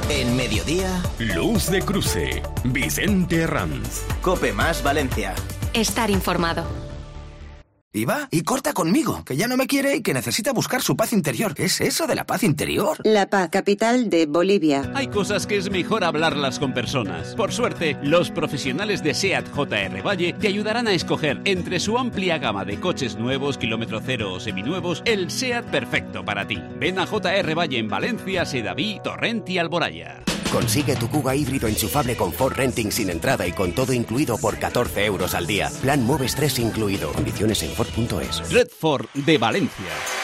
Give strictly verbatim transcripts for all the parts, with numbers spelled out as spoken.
En Mediodía, Luz de Cruce, Vicente Herranz. Cope Más Valencia. Estar informado. Y va, y corta conmigo, que ya no me quiere y que necesita buscar su paz interior. ¿Qué es eso de la paz interior? La Paz, capital de Bolivia. Hay cosas que es mejor hablarlas con personas. Por suerte, los profesionales de SEAT J R Valle te ayudarán a escoger entre su amplia gama de coches nuevos, kilómetro cero o seminuevos, el SEAT perfecto para ti. Ven a J R Valle en Valencia, Sedaví, Torrent y Alboraya. Consigue tu Kuga híbrido enchufable con Ford Renting sin entrada y con todo incluido por catorce euros al día. Plan Moves tres incluido. Condiciones en Ford punto es. Red Ford de Valencia.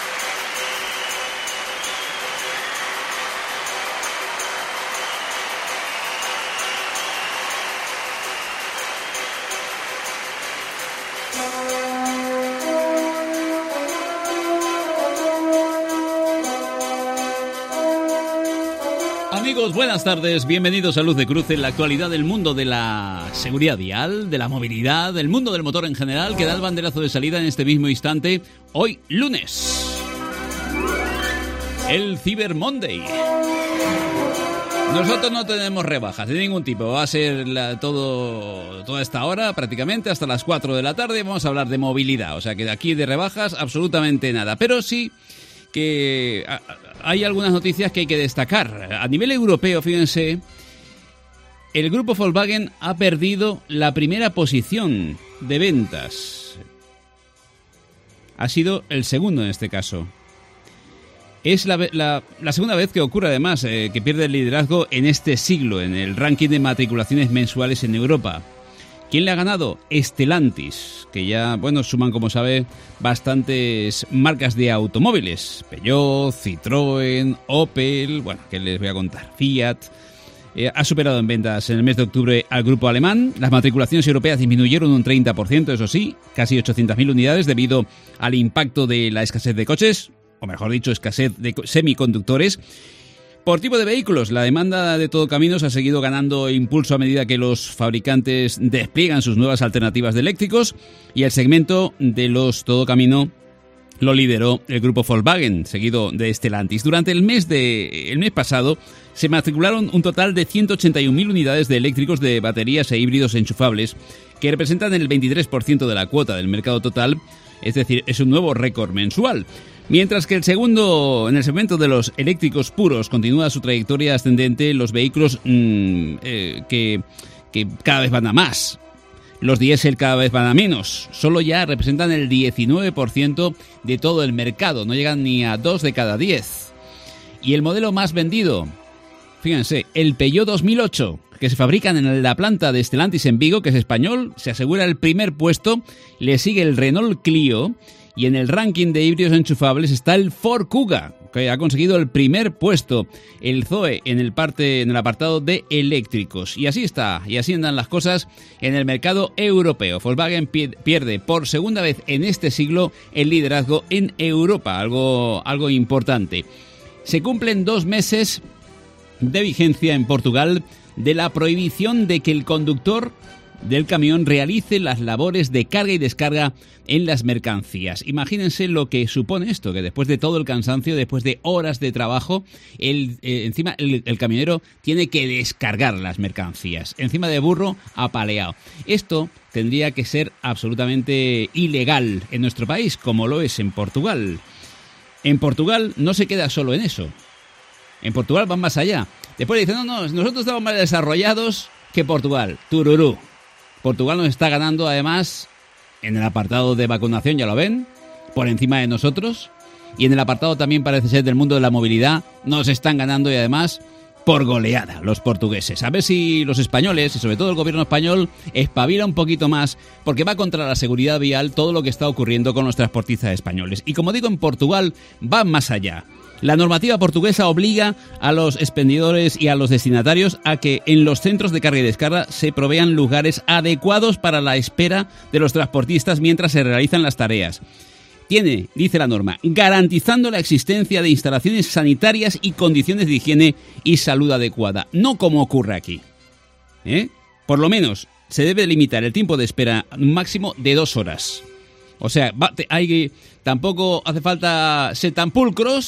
Amigos, buenas tardes, bienvenidos a Luz de Cruce, la actualidad del mundo de la seguridad vial, de la movilidad, del mundo del motor en general, que da el banderazo de salida en este mismo instante, hoy lunes, el Cyber Monday. Nosotros no tenemos rebajas de ningún tipo, va a ser la, todo, toda esta hora prácticamente hasta las cuatro de la tarde, vamos a hablar de movilidad, o sea que de aquí de rebajas absolutamente nada, pero sí que hay algunas noticias que hay que destacar. A nivel europeo, fíjense, el grupo Volkswagen ha perdido la primera posición de ventas. Ha sido el segundo en este caso. Es la, la, la segunda vez que ocurre, además, eh, que pierde el liderazgo en este siglo, en el ranking de matriculaciones mensuales en Europa. ¿Quién le ha ganado? Stellantis, que ya, bueno, suman, como sabe, bastantes marcas de automóviles. Peugeot, Citroën, Opel, bueno, ¿qué les voy a contar? Fiat. Eh, ha superado en ventas en el mes de octubre al grupo alemán. Las matriculaciones europeas disminuyeron un treinta por ciento, eso sí, casi ochocientas mil unidades debido al impacto de la escasez de coches, o mejor dicho, escasez de semiconductores. Por tipo de vehículos, la demanda de todo caminos ha seguido ganando impulso a medida que los fabricantes despliegan sus nuevas alternativas de eléctricos y el segmento de los todo camino lo lideró el grupo Volkswagen, seguido de Stellantis. Durante el mes de el mes pasado se matricularon un total de ciento ochenta y un mil unidades de eléctricos de baterías e híbridos enchufables, que representan el veintitrés por ciento de la cuota del mercado total, es decir, es un nuevo récord mensual. Mientras que el segundo, en el segmento de los eléctricos puros, continúa su trayectoria ascendente los vehículos mmm, eh, que, que cada vez van a más. Los diésel cada vez van a menos. Solo ya representan el diecinueve por ciento de todo el mercado. No llegan ni a dos de cada diez. Y el modelo más vendido, fíjense, el Peugeot dos mil ocho, que se fabrican en la planta de Stellantis en Vigo, que es español, se asegura el primer puesto. Le sigue el Renault Clio. Y en el ranking de híbridos enchufables está el Ford Kuga, que ha conseguido el primer puesto, el Zoe en el, parte, en el apartado de eléctricos. Y así está, y así andan las cosas en el mercado europeo. Volkswagen pierde por segunda vez en este siglo el liderazgo en Europa, algo, algo importante. Se cumplen dos meses de vigencia en Portugal de la prohibición de que el conductor del camión realice las labores de carga y descarga en las mercancías. Imagínense lo que supone esto, que después de todo el cansancio, después de horas de trabajo, el, eh, encima el, el camionero tiene que descargar las mercancías, encima de burro apaleado. Esto tendría que ser absolutamente ilegal en nuestro país, como lo es en Portugal. En Portugal no se queda solo en eso. En Portugal van más allá. Después dicen, no, no, nosotros estamos más desarrollados que Portugal. Tururú. Portugal nos está ganando, además, en el apartado de vacunación, ya lo ven, por encima de nosotros. Y en el apartado también, parece ser, del mundo de la movilidad, nos están ganando y además por goleada los portugueses. A ver si los españoles, y sobre todo el gobierno español, espabila un poquito más, porque va contra la seguridad vial todo lo que está ocurriendo con los transportistas españoles. Y como digo, en Portugal va más allá. La normativa portuguesa obliga a los expendedores y a los destinatarios a que en los centros de carga y descarga se provean lugares adecuados para la espera de los transportistas mientras se realizan las tareas. Tiene, dice la norma, garantizando la existencia de instalaciones sanitarias y condiciones de higiene y salud adecuada. No como ocurre aquí. ¿Eh? Por lo menos se debe limitar el tiempo de espera a un máximo de dos horas. O sea, va, te, hay, tampoco hace falta ser tan pulcros,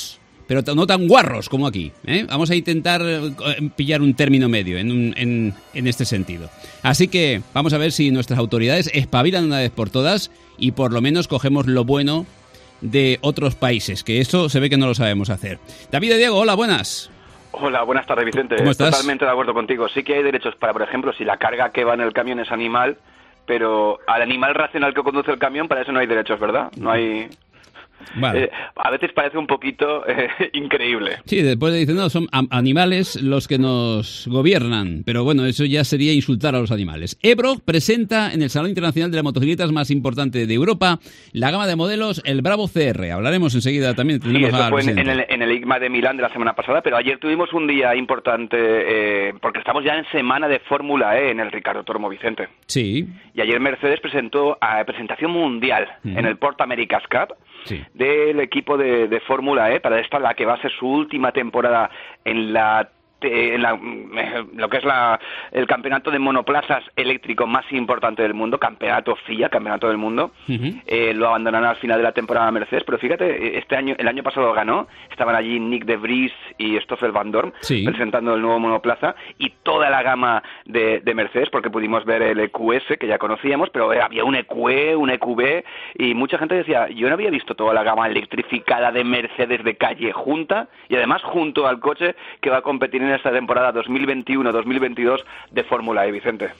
pero no tan guarros como aquí, ¿eh? Vamos a intentar eh, pillar un término medio en, un, en, en este sentido. Así que vamos a ver si nuestras autoridades espabilan una vez por todas y por lo menos cogemos lo bueno de otros países, que eso se ve que no lo sabemos hacer. David de Diego, hola, buenas. Hola, buenas tardes, Vicente. ¿Cómo estás? Totalmente de acuerdo contigo. Sí que hay derechos para, por ejemplo, si la carga que va en el camión es animal, pero al animal racional que conduce el camión, para eso no hay derechos, ¿verdad? No hay... Vale. Eh, a veces parece un poquito eh, increíble. Sí, después dicen, no, son animales los que nos gobiernan, pero bueno, eso ya sería insultar a los animales. Ebro presenta en el Salón Internacional de las Motocicletas más importante de Europa la gama de modelos, el Bravo C R. Hablaremos enseguida también. Sí, eso fue en, en, el, en el I C M A de Milán de la semana pasada, pero ayer tuvimos un día importante eh, porque estamos ya en semana de Fórmula E en el Ricardo Tormo, Vicente. Sí. Y ayer Mercedes presentó a presentación mundial uh-huh. en el Port Americas Cup. Sí. Del equipo de, de Fórmula E, para esta la que va a ser su última temporada en la en la, lo que es la, el campeonato de monoplazas eléctrico más importante del mundo, campeonato F I A, campeonato del mundo. Uh-huh. eh, lo abandonarán al final de la temporada Mercedes, pero fíjate, este año, el año pasado ganó, estaban allí Nick de Vries y Stoffel Van Dorn sí. presentando el nuevo monoplaza y toda la gama de, de Mercedes, porque pudimos ver el E Q S que ya conocíamos, pero había un E Q E, un E Q B y mucha gente decía, yo no había visto toda la gama electrificada de Mercedes de calle junta y además junto al coche que va a competir en en esta temporada dos mil veintiuno dos mil veintidós de Fórmula E, Vicente.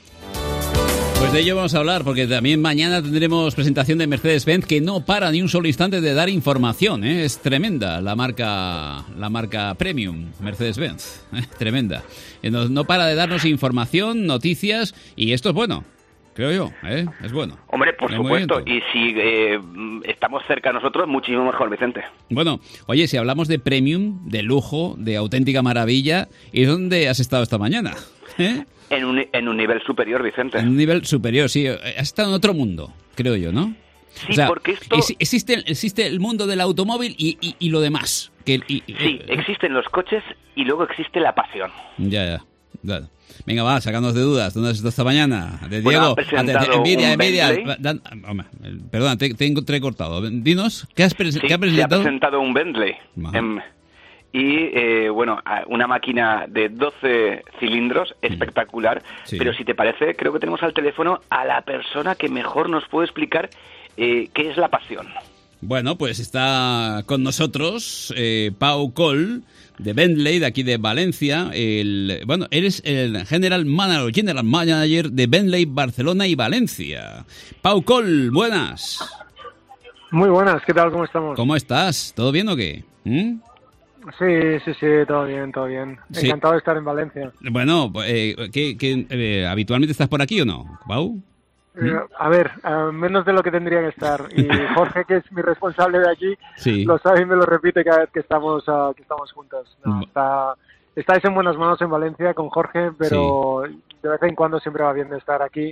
Pues de ello vamos a hablar, porque también mañana tendremos presentación de Mercedes-Benz, que no para ni un solo instante de dar información, ¿eh? Es tremenda la marca la marca Premium, Mercedes-Benz, ¿eh? Tremenda. No, no para de darnos información, noticias, y esto es bueno. Creo yo, ¿eh? Es bueno. Hombre, por supuesto, y si eh, estamos cerca de nosotros, muchísimo mejor, Vicente. Bueno, oye, si hablamos de premium, de lujo, de auténtica maravilla, ¿y dónde has estado esta mañana? ¿Eh? En un, en un nivel superior, Vicente. En un nivel superior, sí. Has estado en otro mundo, creo yo, ¿no? Sí, o sea, porque esto... Existe, existe el mundo del automóvil y, y, y lo demás. Que, y, sí, eh, existen los coches y luego existe la pasión. Ya, ya. Claro. Venga, va, sacándonos de dudas. ¿Dónde has estado esta mañana? De Diego. Bueno, envidia, envidia. Dan, oh, perdona, te, te he entrecortado. Dinos, ¿qué has, pre sí, ¿qué has presentado? Se ha presentado un Bentley. En, y, eh, bueno, una máquina de doce cilindros, espectacular. Sí. Pero si te parece, creo que tenemos al teléfono a la persona que mejor nos puede explicar eh, qué es la pasión. Bueno, pues está con nosotros eh, Pau Coll, de Bentley, de aquí de Valencia. El, bueno, eres el General Manager, General Manager de Bentley Barcelona y Valencia. Pau Coll, buenas. Muy buenas, ¿qué tal? ¿Cómo estamos? ¿Cómo estás? ¿Todo bien o qué? ¿Mm? Sí, sí, sí, todo bien, todo bien. Sí. Encantado de estar en Valencia. Bueno, eh, ¿qué, qué, eh, ¿habitualmente estás por aquí o no, Pau? Eh, a ver, uh, menos de lo que tendría que estar. Y Jorge, que es mi responsable de aquí, sí. lo sabe y me lo repite cada vez que estamos uh, que estamos juntos. No, está, estáis en buenas manos en Valencia con Jorge, pero sí. de vez en cuando siempre va bien de estar aquí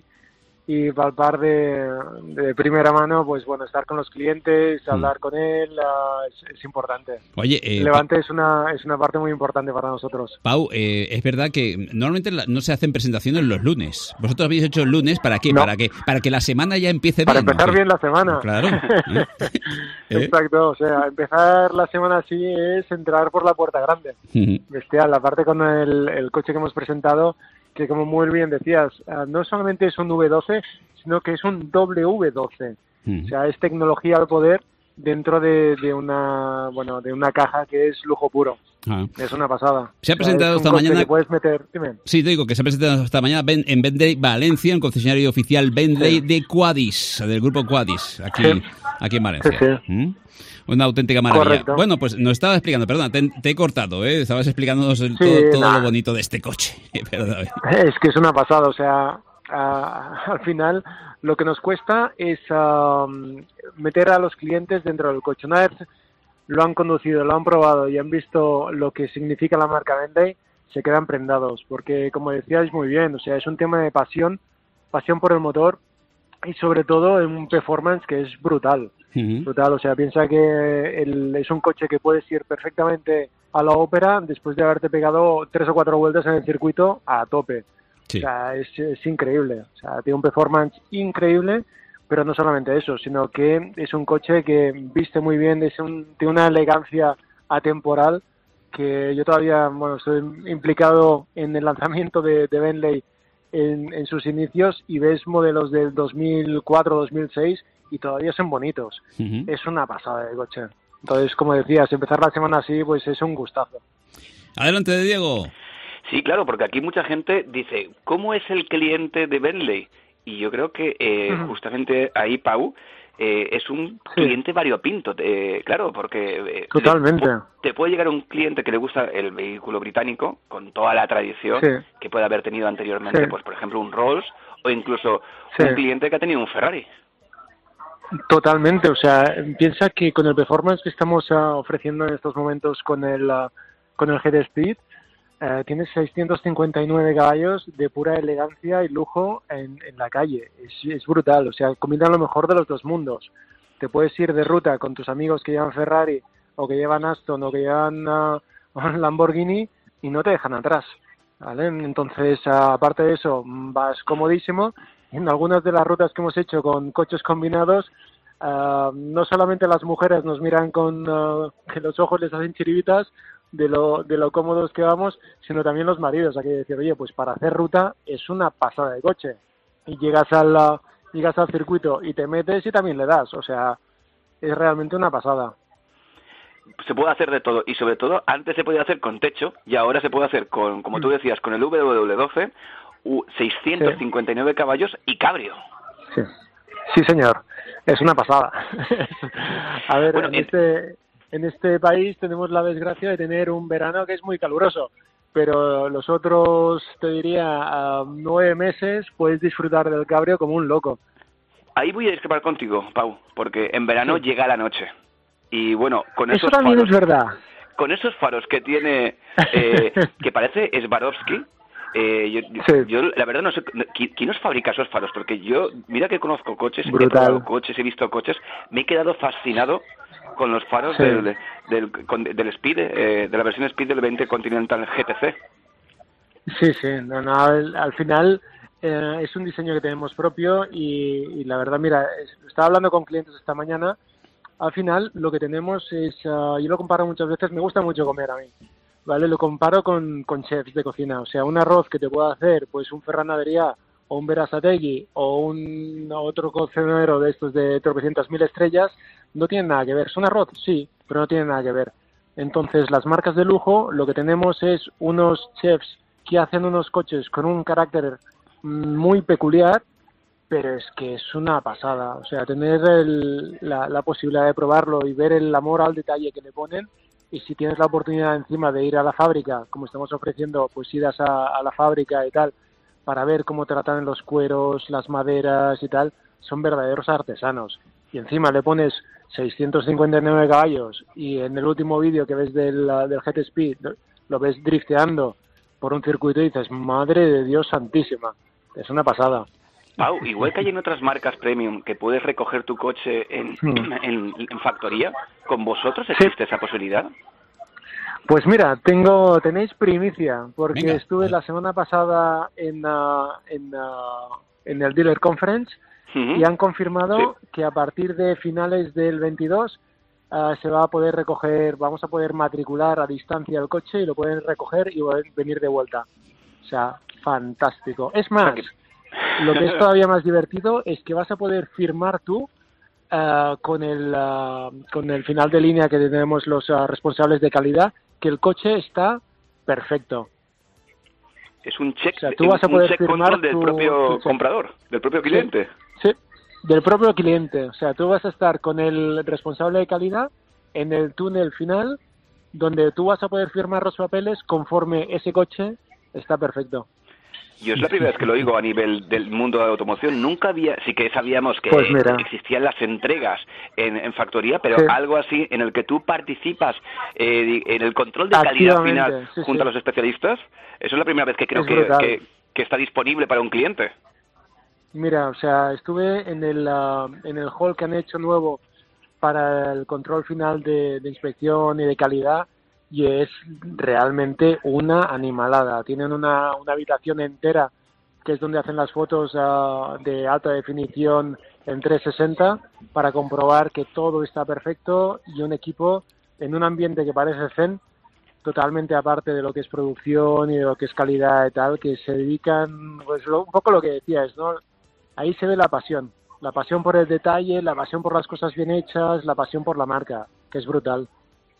y palpar de, de primera mano, pues bueno, estar con los clientes, hablar mm. con él, uh, es, es importante. Oye, eh, el Levante es una es una parte muy importante para nosotros. Pau, eh, es verdad que normalmente la, no se hacen presentaciones los lunes. ¿Vosotros habéis hecho el lunes para qué? No. ¿Para qué? Para que la semana ya empiece para bien. Para empezar ¿no? bien la semana. Claro. ¿Eh? Exacto, o sea, empezar la semana así es entrar por la puerta grande. Uh-huh. Bestial, aparte con el, el coche que hemos presentado, que como muy bien decías, uh, no solamente es un V doce, sino que es un W doce. Mm. O sea, es tecnología al poder dentro de, de una bueno de una caja que es lujo puro. Ah. Es una pasada. Se ha presentado o sea, esta mañana. Que puedes meter, dime. Sí, te digo que se ha presentado esta mañana en Bentley Valencia, en concesionario oficial Bentley sí. de Quadis, del grupo Quadis, aquí, sí. aquí en Valencia. Sí, sí. ¿Mm? Una auténtica maravilla. Correcto. Bueno, pues nos estabas explicando, perdona, te, te he cortado, ¿eh? Estabas explicándonos el, sí, todo, todo lo bonito de este coche. Perdón. Es que es una pasada, o sea, uh, al final lo que nos cuesta es uh, meter a los clientes dentro del coche. Una vez lo han conducido, lo han probado y han visto lo que significa la marca Bentley, se quedan prendados, porque como decíais muy bien, o sea, es un tema de pasión, pasión por el motor y sobre todo en un performance que es brutal. Uh-huh. Brutal, o sea, piensa que el, es un coche que puedes ir perfectamente a la ópera después de haberte pegado tres o cuatro vueltas en el circuito a tope. Sí. O sea, es, es increíble. O sea, tiene un performance increíble, pero no solamente eso, sino que es un coche que viste muy bien, es un, tiene una elegancia atemporal, que yo todavía, bueno, estoy implicado en el lanzamiento de, de Bentley en, en sus inicios y ves modelos del dos mil cuatro, dos mil seis y todavía son bonitos. Uh-huh. Es una pasada de coche. Entonces, como decías, empezar la semana así, pues es un gustazo. Adelante, Diego. Sí, claro, porque aquí mucha gente dice, ¿cómo es el cliente de Bentley? Y yo creo que eh, uh-huh. justamente ahí, Pau, eh, es un sí. cliente variopinto, eh, claro, porque eh, totalmente. Le, te puede llegar un cliente que le gusta el vehículo británico, con toda la tradición sí. que puede haber tenido anteriormente, sí. pues por ejemplo un Rolls, o incluso sí. un cliente que ha tenido un Ferrari. Totalmente, o sea, piensa que con el performance que estamos uh, ofreciendo en estos momentos con el uh, con el G T Speed, uh, tienes seiscientos cincuenta y nueve caballos de pura elegancia y lujo en, en la calle. Es, es brutal, o sea, combina lo mejor de los dos mundos. Te puedes ir de ruta con tus amigos que llevan Ferrari o que llevan Aston o que llevan uh, un Lamborghini y no te dejan atrás, ¿vale? Entonces, uh, aparte de eso, vas comodísimo. En algunas de las rutas que hemos hecho con coches combinados, uh, no solamente las mujeres nos miran con uh, que los ojos les hacen chiribitas de lo de lo cómodos que vamos, sino también los maridos. Hay que decir, oye, pues para hacer ruta es una pasada de coche. Y llegas al, uh, llegas al circuito y te metes y también le das. O sea, es realmente una pasada. Se puede hacer de todo, y sobre todo antes se podía hacer con techo y ahora se puede hacer con, como tú decías, con el W W doce, seiscientos cincuenta y nueve sí. caballos y cabrio. Sí. Sí, señor. Es una pasada. A ver, bueno, en, en este en este país tenemos la desgracia de tener un verano que es muy caluroso, pero los otros, te diría, uh, nueve meses puedes disfrutar del cabrio como un loco. Ahí voy a discrepar contigo, Pau, porque en verano sí. llega la noche. Y bueno, con esos Eso también faros, es verdad. Con esos faros que tiene, eh, que parece Swarovski. Eh, yo, sí. yo, la verdad, no sé quién nos fabrica esos faros, porque yo, mira que conozco coches, Brutal. he probado coches, he visto coches, me he quedado fascinado con los faros sí. del, del, del Speed, eh, de la versión Speed del veinte Continental G T C. Sí, sí, no, no, al, al final eh, es un diseño que tenemos propio y, y la verdad, mira, es, estaba hablando con clientes esta mañana, al final lo que tenemos es, uh, yo lo comparo muchas veces, me gusta mucho comer a mí. ¿Vale? Lo comparo con, con chefs de cocina. O sea, un arroz que te pueda hacer pues un Ferran Adrià o un Berasategui o un otro cocinero de estos de tropecientas mil estrellas no tienen nada que ver. ¿Es un arroz? Sí, pero no tienen nada que ver. Entonces, las marcas de lujo, lo que tenemos es unos chefs que hacen unos coches con un carácter muy peculiar, pero es que es una pasada. O sea, tener el, la, la posibilidad de probarlo y ver el amor al detalle que le ponen. Y si tienes la oportunidad encima de ir a la fábrica, como estamos ofreciendo, pues idas a, a la fábrica y tal, para ver cómo tratan los cueros, las maderas y tal, son verdaderos artesanos. Y encima le pones seiscientos cincuenta y nueve caballos y en el último vídeo que ves del, del G T Speed lo ves drifteando por un circuito y dices, madre de Dios santísima, es una pasada. Pau, igual que hay en otras marcas premium que puedes recoger tu coche en, hmm. en, en factoría, ¿con vosotros existe sí. esa posibilidad? Pues mira, tengo tenéis primicia, porque Venga. estuve la semana pasada en, uh, en, uh, en el Dealer Conference uh-huh. y han confirmado sí. que a partir de finales del veintidós uh, se va a poder recoger, vamos a poder matricular a distancia el coche y lo pueden recoger y venir de vuelta. O sea, fantástico. Es más... Okay. Lo que es todavía más divertido es que vas a poder firmar tú uh, con el uh, con el final de línea que tenemos los uh, responsables de calidad que el coche está perfecto. Es un check, o sea, tú vas a poder un check firmar del tu, propio tu comprador, del propio cliente. Sí, sí, del propio cliente. O sea, tú vas a estar con el responsable de calidad en el túnel final donde tú vas a poder firmar los papeles conforme ese coche está perfecto. Yo es la primera vez que lo oigo a nivel del mundo de la automoción. Nunca había, sí que sabíamos que pues existían las entregas en, en factoría, pero sí. algo así en el que tú participas eh, en el control de calidad final sí, junto sí. a los especialistas. Eso es la primera vez que creo que, que, que está disponible para un cliente. Mira, o sea, estuve en el uh, en el hall que han hecho nuevo para el control final de, de inspección y de calidad. Y es realmente una animalada. Tienen una, una habitación entera que es donde hacen las fotos uh, de alta definición en trescientos sesenta para comprobar que todo está perfecto y un equipo en un ambiente que parece zen, totalmente aparte de lo que es producción y de lo que es calidad y tal, que se dedican, pues lo, un poco lo que decías, ¿no? Ahí se ve la pasión, la pasión por el detalle, la pasión por las cosas bien hechas, la pasión por la marca, que es brutal.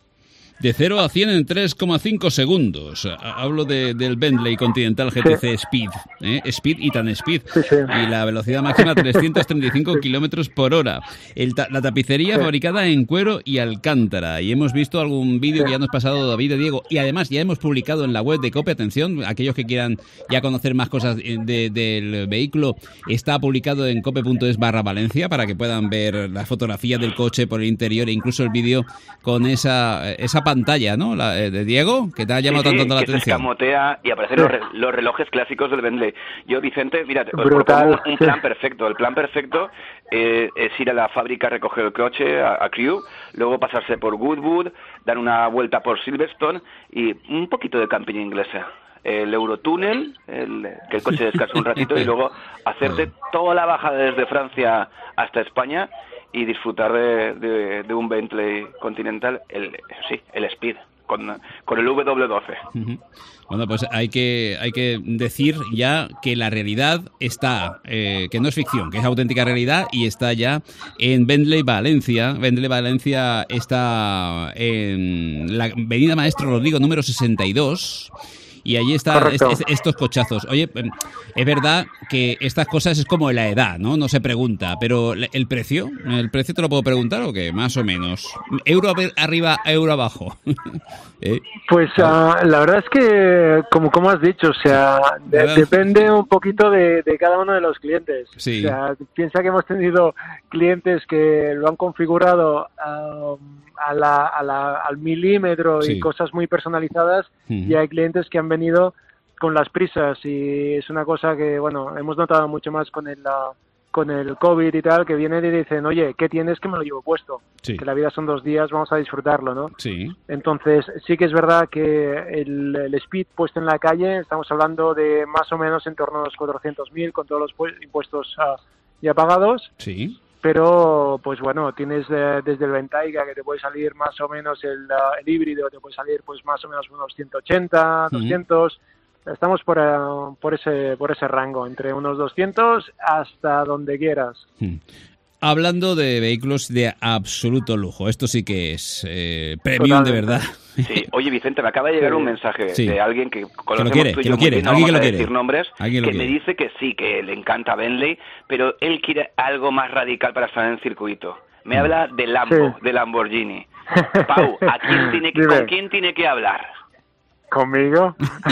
De cero a cien en tres coma cinco segundos. Hablo de, del Bentley Continental G T C sí. Speed. ¿eh? Speed y tan Speed. Sí, sí. Y la velocidad máxima trescientos treinta y cinco sí. kilómetros por hora. El ta- la tapicería sí. fabricada en cuero y alcántara. Y hemos visto algún vídeo sí. que ya nos ha pasado David y Diego. Y además ya hemos publicado en la web de Cope. Atención, aquellos que quieran ya conocer más cosas de, del vehículo, está publicado en cope.es barra Valencia para que puedan ver la fotografía del coche por el interior e incluso el vídeo con esa, esa pantalla, ¿no? La de Diego, que te ha llamado sí, tanto sí, la que atención. Se escamotea y aparecen los, re, los relojes clásicos del Bentley. Yo, Vicente, mira, os propongo un, un plan perfecto. El plan perfecto eh, es ir a la fábrica a recoger el coche, a, a Crewe, luego pasarse por Goodwood, dar una vuelta por Silverstone y un poquito de camping inglesa. El Eurotúnel, el, que el coche descanse un ratito y luego hacerte toda la bajada desde Francia hasta España y disfrutar de, de, de un Bentley Continental, el sí, el Speed, con, con el W doce. Uh-huh. Bueno, pues hay que hay que decir ya que la realidad está, eh, que no es ficción, que es auténtica realidad y está ya en Bentley Valencia. Bentley Valencia está en la Avenida Maestro Rodrigo número sesenta y dos. Y allí están est- est- estos cochazos. Oye, es verdad que estas cosas es como la edad, ¿no? No se pregunta, pero el precio, ¿el precio te lo puedo preguntar o qué? Más o menos. Euro arriba, euro abajo. ¿Eh? Pues uh, la verdad es que, como, como has dicho, o sea, de, depende un poquito de, de cada uno de los clientes. Sí. O sea, piensa que hemos tenido clientes que lo han configurado uh, a la, a la, al milímetro y sí. cosas muy personalizadas, uh-huh. y hay clientes que han venido con las prisas y es una cosa que, bueno, hemos notado mucho más con el, uh, con el COVID y tal, que vienen y dicen, oye, ¿qué tienes que me lo llevo puesto? Sí. Que la vida son dos días, vamos a disfrutarlo, ¿no? Sí. Entonces, sí que es verdad que el, el Speed puesto en la calle, estamos hablando de más o menos en torno a los cuatrocientos mil con todos los pu- impuestos uh, ya pagados. Sí. Pero, pues bueno, tienes eh, desde el Bentayga que te puede salir más o menos el, uh, el híbrido, te puede salir pues más o menos unos ciento ochenta, uh-huh. doscientos. Estamos por, uh, por ese por ese rango, entre unos doscientos hasta donde quieras. Uh-huh. Hablando de vehículos de absoluto lujo, esto sí que es eh, premium de verdad. Sí, oye Vicente, me acaba de llegar sí. un mensaje sí. de alguien que conocemos que lo quiere, tú y que yo lo quiere, muy bien, no alguien vamos que a lo decir quiere. nombres, que me quiere. dice que sí, que le encanta Bentley, pero él quiere algo más radical para estar en el circuito. Me mm. habla de Lambo, sí. de Lamborghini. Pau, ¿a quién tiene que, ¿con quién tiene que hablar? ¿Conmigo?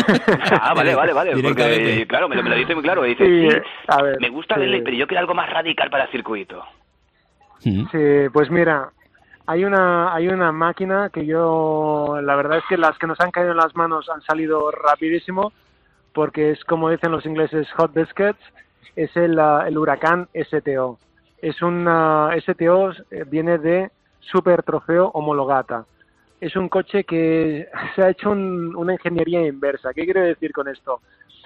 Ah, vale, vale, vale. Porque, claro, me lo, me lo dice muy claro. Me dice, sí, sí a ver, me gusta sí. Bentley, pero yo quiero algo más radical para el circuito. Sí, pues mira, hay una hay una máquina que yo, la verdad es que las que nos han caído en las manos han salido rapidísimo, porque es como dicen los ingleses, hot biscuits, es el, el Huracán S T O. Es una S T O, viene de Super Trofeo Homologata. Es un coche que se ha hecho un, una ingeniería inversa. ¿Qué quiero decir con esto?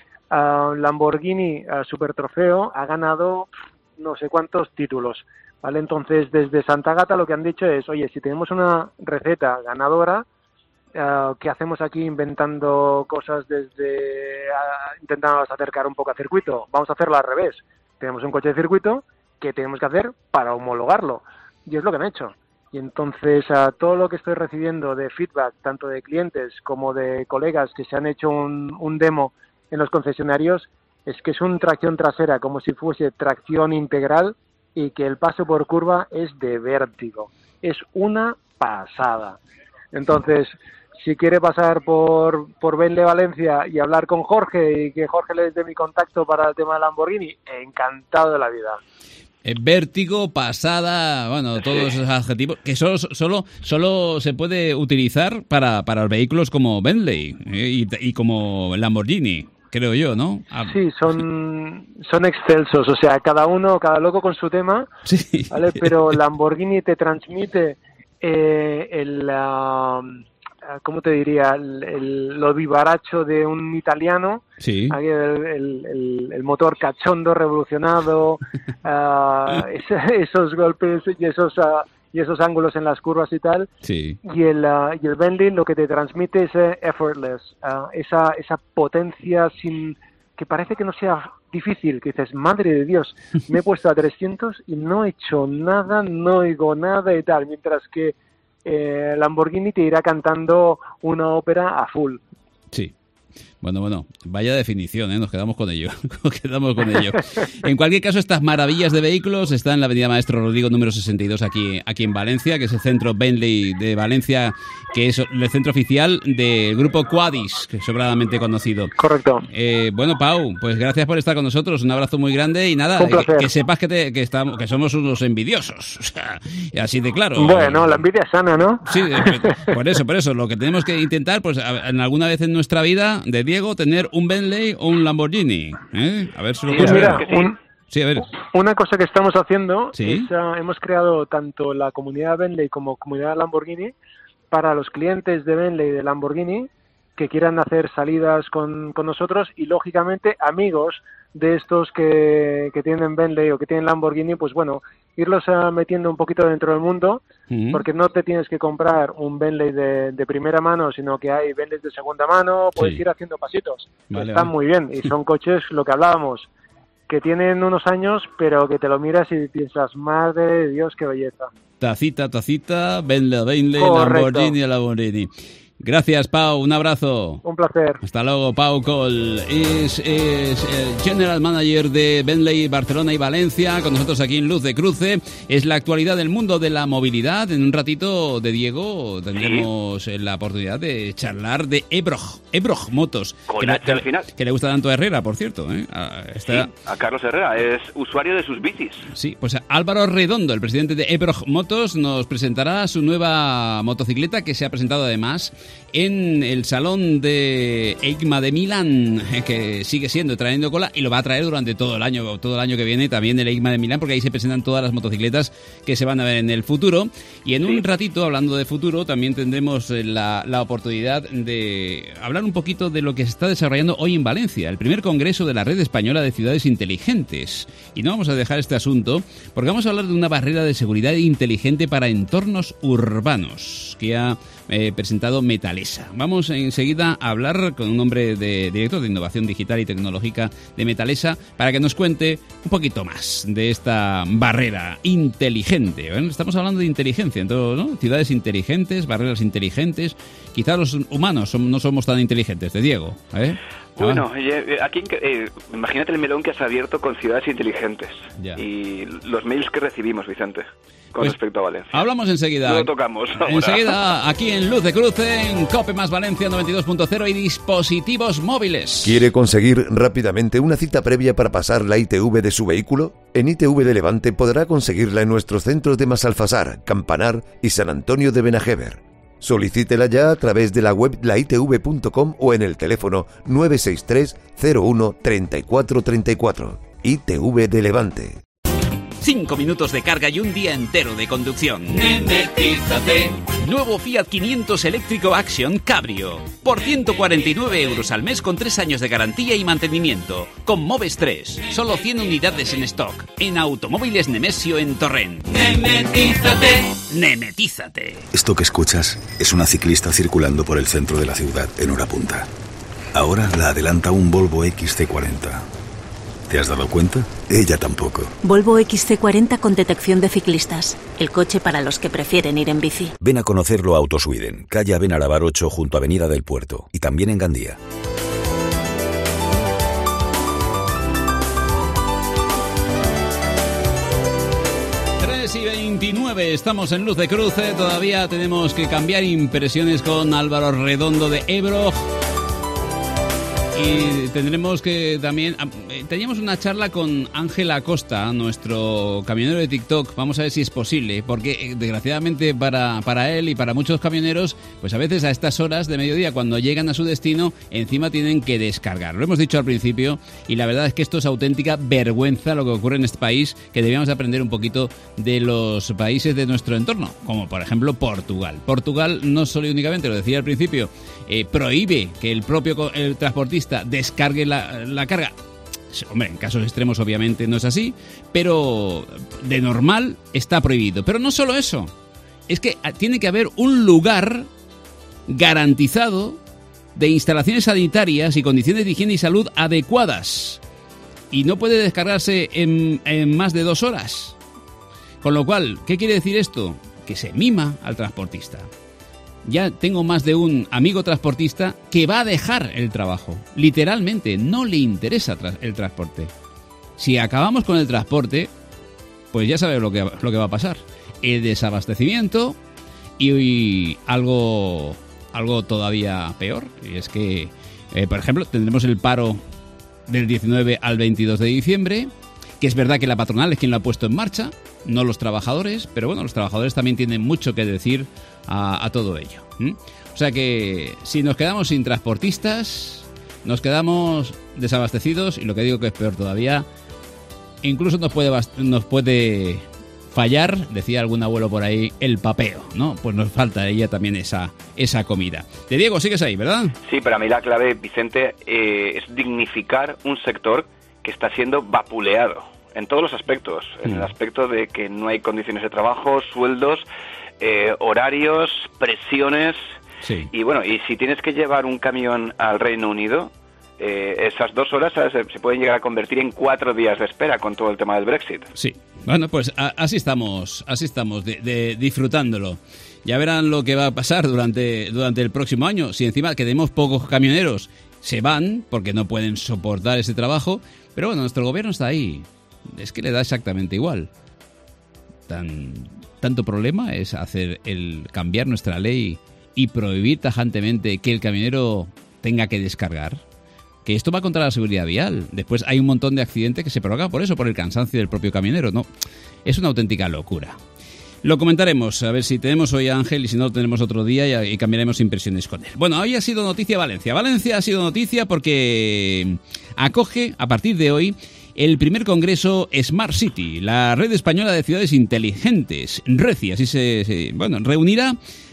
Uh, Lamborghini uh, Super Trofeo ha ganado no sé cuántos títulos, ¿vale? Entonces, desde Santa Agata lo que han dicho es, oye, si tenemos una receta ganadora, uh, ¿qué hacemos aquí inventando cosas desde uh, intentando acercar un poco a circuito? Vamos a hacerlo al revés. Tenemos un coche de circuito, ¿qué tenemos que hacer para homologarlo? Y es lo que han hecho. Y entonces a todo lo que estoy recibiendo de feedback, tanto de clientes como de colegas que se han hecho un, un demo en los concesionarios, es que es un tracción trasera como si fuese tracción integral y que el paso por curva es de vértigo. Es una pasada. Entonces, si quiere pasar por, por Bentley Valencia y hablar con Jorge y que Jorge le dé mi contacto para el tema de Lamborghini, encantado de la vida. Vértigo, pasada, bueno, todos esos adjetivos que solo solo solo se puede utilizar para, para vehículos como Bentley eh, y, y como Lamborghini, creo yo, ¿no? Ah. Sí, son son excelsos, o sea, cada uno, cada loco con su tema, sí. ¿Vale? Pero Lamborghini te transmite eh, el, uh, ¿cómo te diría? El, el, lo vivaracho de un italiano. Sí. El, el, el, el motor cachondo, revolucionado, uh, es, esos golpes y esos uh, y esos ángulos en las curvas y tal. Sí. Y el, uh, y el Bentley lo que te transmite es uh, effortless, uh, esa, esa potencia sin que parece que no sea difícil, que dices, madre de Dios, me he puesto a trescientos y no he hecho nada, no oigo nada y tal, mientras que eh, Lamborghini te irá cantando una ópera a full. Sí. Bueno, bueno, vaya definición, ¿eh? Nos quedamos con ello, nos quedamos con ello. En cualquier caso, estas maravillas de vehículos están en la avenida Maestro Rodrigo número sesenta y dos aquí, aquí en Valencia, que es el centro Bentley de Valencia, que es el centro oficial del grupo Quadis, que es sobradamente conocido. Correcto. Eh, bueno, Pau, pues gracias por estar con nosotros, un abrazo muy grande y nada, un placer. que, que sepas que, te, que, estamos, que somos unos envidiosos, o sea, así de claro. Bueno, la envidia es sana, ¿no? Sí, por eso, por eso, lo que tenemos que intentar, pues en alguna vez en nuestra vida, de Diego, tener un Bentley o un Lamborghini, ¿eh? A ver si lo Pues mira, que sí. un, sí, a ver. una cosa que estamos haciendo ¿Sí? es, uh, hemos creado tanto la comunidad Bentley como comunidad Lamborghini para los clientes de Bentley y de Lamborghini que quieran hacer salidas con, con nosotros y, lógicamente, amigos de estos que, que tienen Bentley o que tienen Lamborghini, pues bueno, irlos uh, metiendo un poquito dentro del mundo, uh-huh. porque no te tienes que comprar un Bentley de, de primera mano, sino que hay Bentleys de segunda mano, puedes sí. ir haciendo pasitos. Vale, Están vale. muy bien y son coches, lo que hablábamos, que tienen unos años, pero que te lo miras y piensas, madre de Dios, qué belleza. Tacita, tacita, Bentley, Bentley, Lamborghini, Lamborghini. Gracias, Pau. Un abrazo. Un placer. Hasta luego. Pau Coll es, es el General Manager de Bentley Barcelona y Valencia, con nosotros aquí en Luz de Cruce. Es la actualidad del mundo de la movilidad. En un ratito de Diego tendremos ¿Sí? la oportunidad de charlar de Ebroj, Ebroj Motos. Con que, H al final. Que le gusta tanto a Herrera, por cierto. ¿eh? A, está... sí, a Carlos Herrera. Es usuario de sus bicis. Sí, pues Álvaro Redondo, el presidente de Ebroj Motos, nos presentará su nueva motocicleta que se ha presentado además en el Salón de EICMA de Milán, que sigue siendo trayendo cola y lo va a traer durante todo el año, todo el año que viene también el EICMA de Milán, porque ahí se presentan todas las motocicletas que se van a ver en el futuro. Y en sí. un ratito, hablando de futuro, también tendremos la, la oportunidad de hablar un poquito de lo que se está desarrollando hoy en Valencia, el primer congreso de la Red Española de Ciudades Inteligentes. Y no vamos a dejar este asunto, porque vamos a hablar de una barrera de seguridad inteligente para entornos urbanos que ha eh, presentado Metalesa. Vamos enseguida a hablar con un hombre de director de innovación digital y tecnológica de Metalesa para que nos cuente un poquito más de esta barrera inteligente. Bueno, estamos hablando de inteligencia, entonces, ¿no? Ciudades inteligentes, barreras inteligentes. Quizás los humanos no somos tan inteligentes, de Diego, ¿eh? Bueno, aquí eh, imagínate el melón que has abierto con ciudades inteligentes ya. y los mails que recibimos, Vicente, con pues respecto a Valencia. Hablamos enseguida. Lo tocamos. Ahora. Enseguida, aquí en Luz de Cruce, en COPE más Valencia noventa y dos punto cero y dispositivos móviles. ¿Quiere conseguir rápidamente una cita previa para pasar la I T V de su vehículo? En I T V de Levante podrá conseguirla en nuestros centros de Masalfasar, Campanar y San Antonio de Benajever. Solicítela ya a través de la web la i t v punto com o en el teléfono nueve seis tres cero uno tres cuatro tres cuatro. I T V de Levante. Cinco minutos de carga y un día entero de conducción. Nemetízate. Nuevo Fiat quinientos eléctrico Action Cabrio. Por ciento cuarenta y nueve euros al mes con tres años de garantía y mantenimiento. Con Moves tres. Solo cien unidades en stock. En Automóviles Nemesio en Torrent. Nemetízate. Nemetízate. Esto que escuchas es una ciclista circulando por el centro de la ciudad en hora punta. Ahora la adelanta un Volvo X C cuarenta. ¿Te has dado cuenta? Ella tampoco. Volvo X C cuarenta con detección de ciclistas. El coche para los que prefieren ir en bici. Ven a conocerlo a Autosweden, calle Abenarabar ocho junto a Avenida del Puerto. Y también en Gandía. tres y veintinueve, estamos en Luz de Cruce. Todavía tenemos que cambiar impresiones con Álvaro Redondo de Ebroj. Y tendremos que también... Teníamos una charla con Ángel Acosta, nuestro camionero de TikTok. Vamos a ver si es posible, porque desgraciadamente para, para él y para muchos camioneros, pues a veces a estas horas de mediodía, cuando llegan a su destino, encima tienen que descargar. Lo hemos dicho al principio, y la verdad es que esto es auténtica vergüenza lo que ocurre en este país, que debíamos aprender un poquito de los países de nuestro entorno, como por ejemplo Portugal. Portugal no solo y únicamente, lo decía al principio, eh, prohíbe que el propio el transportista descargue la, la carga Hombre, en casos extremos obviamente no es así, pero de normal está prohibido. Pero no solo eso, es que tiene que haber un lugar garantizado de instalaciones sanitarias y condiciones de higiene y salud adecuadas. Y no puede descargarse en, en más de dos horas. Con lo cual, ¿qué quiere decir esto? Que se mima al transportista. Ya tengo más de un amigo transportista que va a dejar el trabajo. Literalmente, no le interesa el transporte. Si acabamos con el transporte, pues ya sabes lo que, lo que va a pasar. El desabastecimiento y, y algo, algo todavía peor. Y es que, eh, por ejemplo, tendremos el paro del diecinueve al veintidós de diciembre, que es verdad que la patronal es quien lo ha puesto en marcha, no los trabajadores, pero bueno, los trabajadores también tienen mucho que decir a, a todo ello. ¿Mm? O sea que si nos quedamos sin transportistas, nos quedamos desabastecidos y lo que digo que es peor todavía, incluso nos puede, nos puede fallar, decía algún abuelo por ahí, el papeo, ¿no? Pues nos falta a ella también esa, esa comida. De Diego, sigues ahí, ¿verdad? Sí, para mí la clave, Vicente, eh, es dignificar un sector que está siendo vapuleado en todos los aspectos, en el aspecto de que no hay condiciones de trabajo, sueldos, eh, horarios, presiones, sí. Y bueno, y si tienes que llevar un camión al Reino Unido, eh, esas dos horas ¿sabes? se pueden llegar a convertir en cuatro días de espera con todo el tema del Brexit. Sí, bueno, pues a, así estamos, así estamos, de, de, disfrutándolo. Ya verán lo que va a pasar durante, durante el próximo año, si encima quedemos pocos camioneros, se van porque no pueden soportar ese trabajo, pero bueno, nuestro gobierno está ahí. Es que le da exactamente igual. Tan, tanto problema es hacer el cambiar nuestra ley y prohibir tajantemente que el camionero tenga que descargar, que esto va contra la seguridad vial. Después hay un montón de accidentes que se provocan por eso, por el cansancio del propio camionero. No, es una auténtica locura. Lo comentaremos, a ver si tenemos hoy a Ángel y si no lo tenemos otro día y, y cambiaremos impresiones con él. Bueno, hoy ha sido noticia Valencia. Valencia ha sido noticia porque acoge, a partir de hoy, el primer congreso Smart City, la red española de ciudades inteligentes, RECI, así se, se bueno, reunirá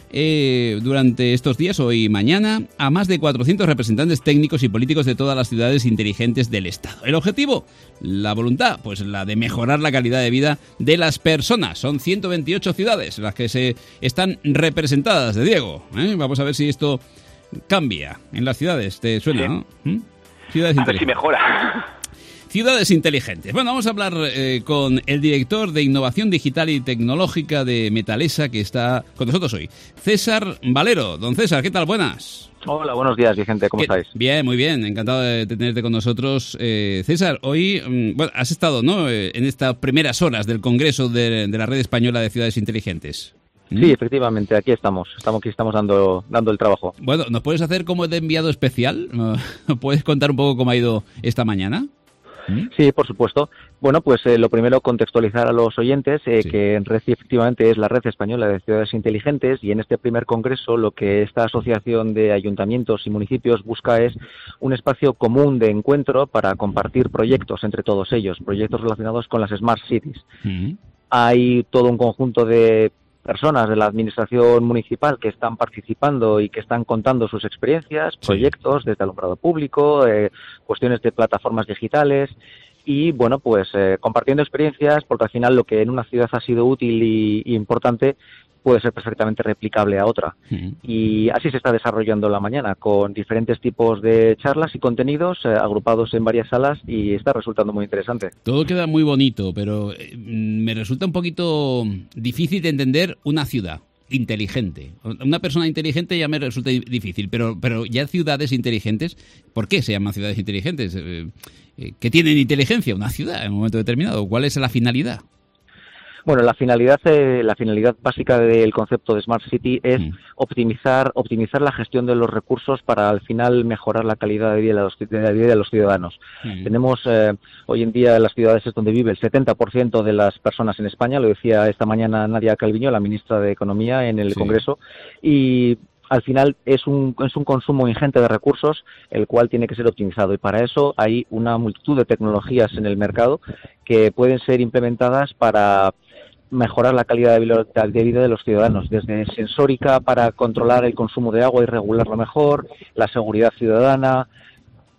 eh, durante estos días, hoy y mañana, a más de cuatrocientos representantes técnicos y políticos de todas las ciudades inteligentes del Estado. ¿El objetivo? La voluntad, pues la de mejorar la calidad de vida de las personas. Son ciento veintiocho ciudades las que se están representadas, de Diego. ¿eh? Vamos a ver si esto cambia en las ciudades. ¿Te suena, sí. no? ¿Mm? Ciudades a ver si mejora. Ciudades inteligentes. Bueno, vamos a hablar eh, con el director de Innovación Digital y Tecnológica de Metalesa, que está con nosotros hoy, César Valero. Don César, ¿qué tal? Buenas. Hola, buenos días, Vicente. ¿Cómo ¿Qué? estáis? Bien, muy bien. Encantado de tenerte con nosotros. Eh, César, hoy bueno, has estado ¿no? en estas primeras horas del Congreso de, de la Red Española de Ciudades Inteligentes. Sí, efectivamente, aquí estamos. Estamos aquí estamos dando dando el trabajo. Bueno, ¿nos puedes hacer como de enviado especial? ¿Puedes contar un poco cómo ha ido esta mañana? Sí, por supuesto. Bueno, pues eh, lo primero, contextualizar a los oyentes eh, sí. que RECI efectivamente es la Red Española de Ciudades Inteligentes y en este primer congreso lo que esta asociación de ayuntamientos y municipios busca es un espacio común de encuentro para compartir proyectos entre todos ellos, proyectos relacionados con las Smart Cities. Uh-huh. Hay todo un conjunto de personas de la administración municipal que están participando y que están contando sus experiencias, sí. proyectos desde alumbrado público, eh, cuestiones de plataformas digitales y, bueno, pues eh, compartiendo experiencias porque al final lo que en una ciudad ha sido útil y, y importante puede ser perfectamente replicable a otra. Uh-huh. Y así se está desarrollando la mañana, con diferentes tipos de charlas y contenidos eh, agrupados en varias salas y está resultando muy interesante. Todo queda muy bonito, pero eh, me resulta un poquito difícil de entender una ciudad inteligente. Una persona inteligente ya me resulta difícil, pero, pero ya ciudades inteligentes, ¿por qué se llaman ciudades inteligentes? Eh, eh, ¿Qué tienen inteligencia una ciudad en un momento determinado? ¿Cuál es la finalidad? Bueno, la finalidad eh, la finalidad básica del concepto de Smart City es mm. optimizar optimizar la gestión de los recursos para al final mejorar la calidad de vida de los, de la vida de los ciudadanos. Mm. Tenemos eh, hoy en día en las ciudades es donde vive el setenta por ciento de las personas en España, lo decía esta mañana Nadia Calviño, la ministra de Economía en el sí. Congreso, y al final es un, es un consumo ingente de recursos, el cual tiene que ser optimizado. Y para eso hay una multitud de tecnologías en el mercado que pueden ser implementadas para mejorar la calidad de vida de los ciudadanos, desde sensórica para controlar el consumo de agua y regularlo mejor, la seguridad ciudadana,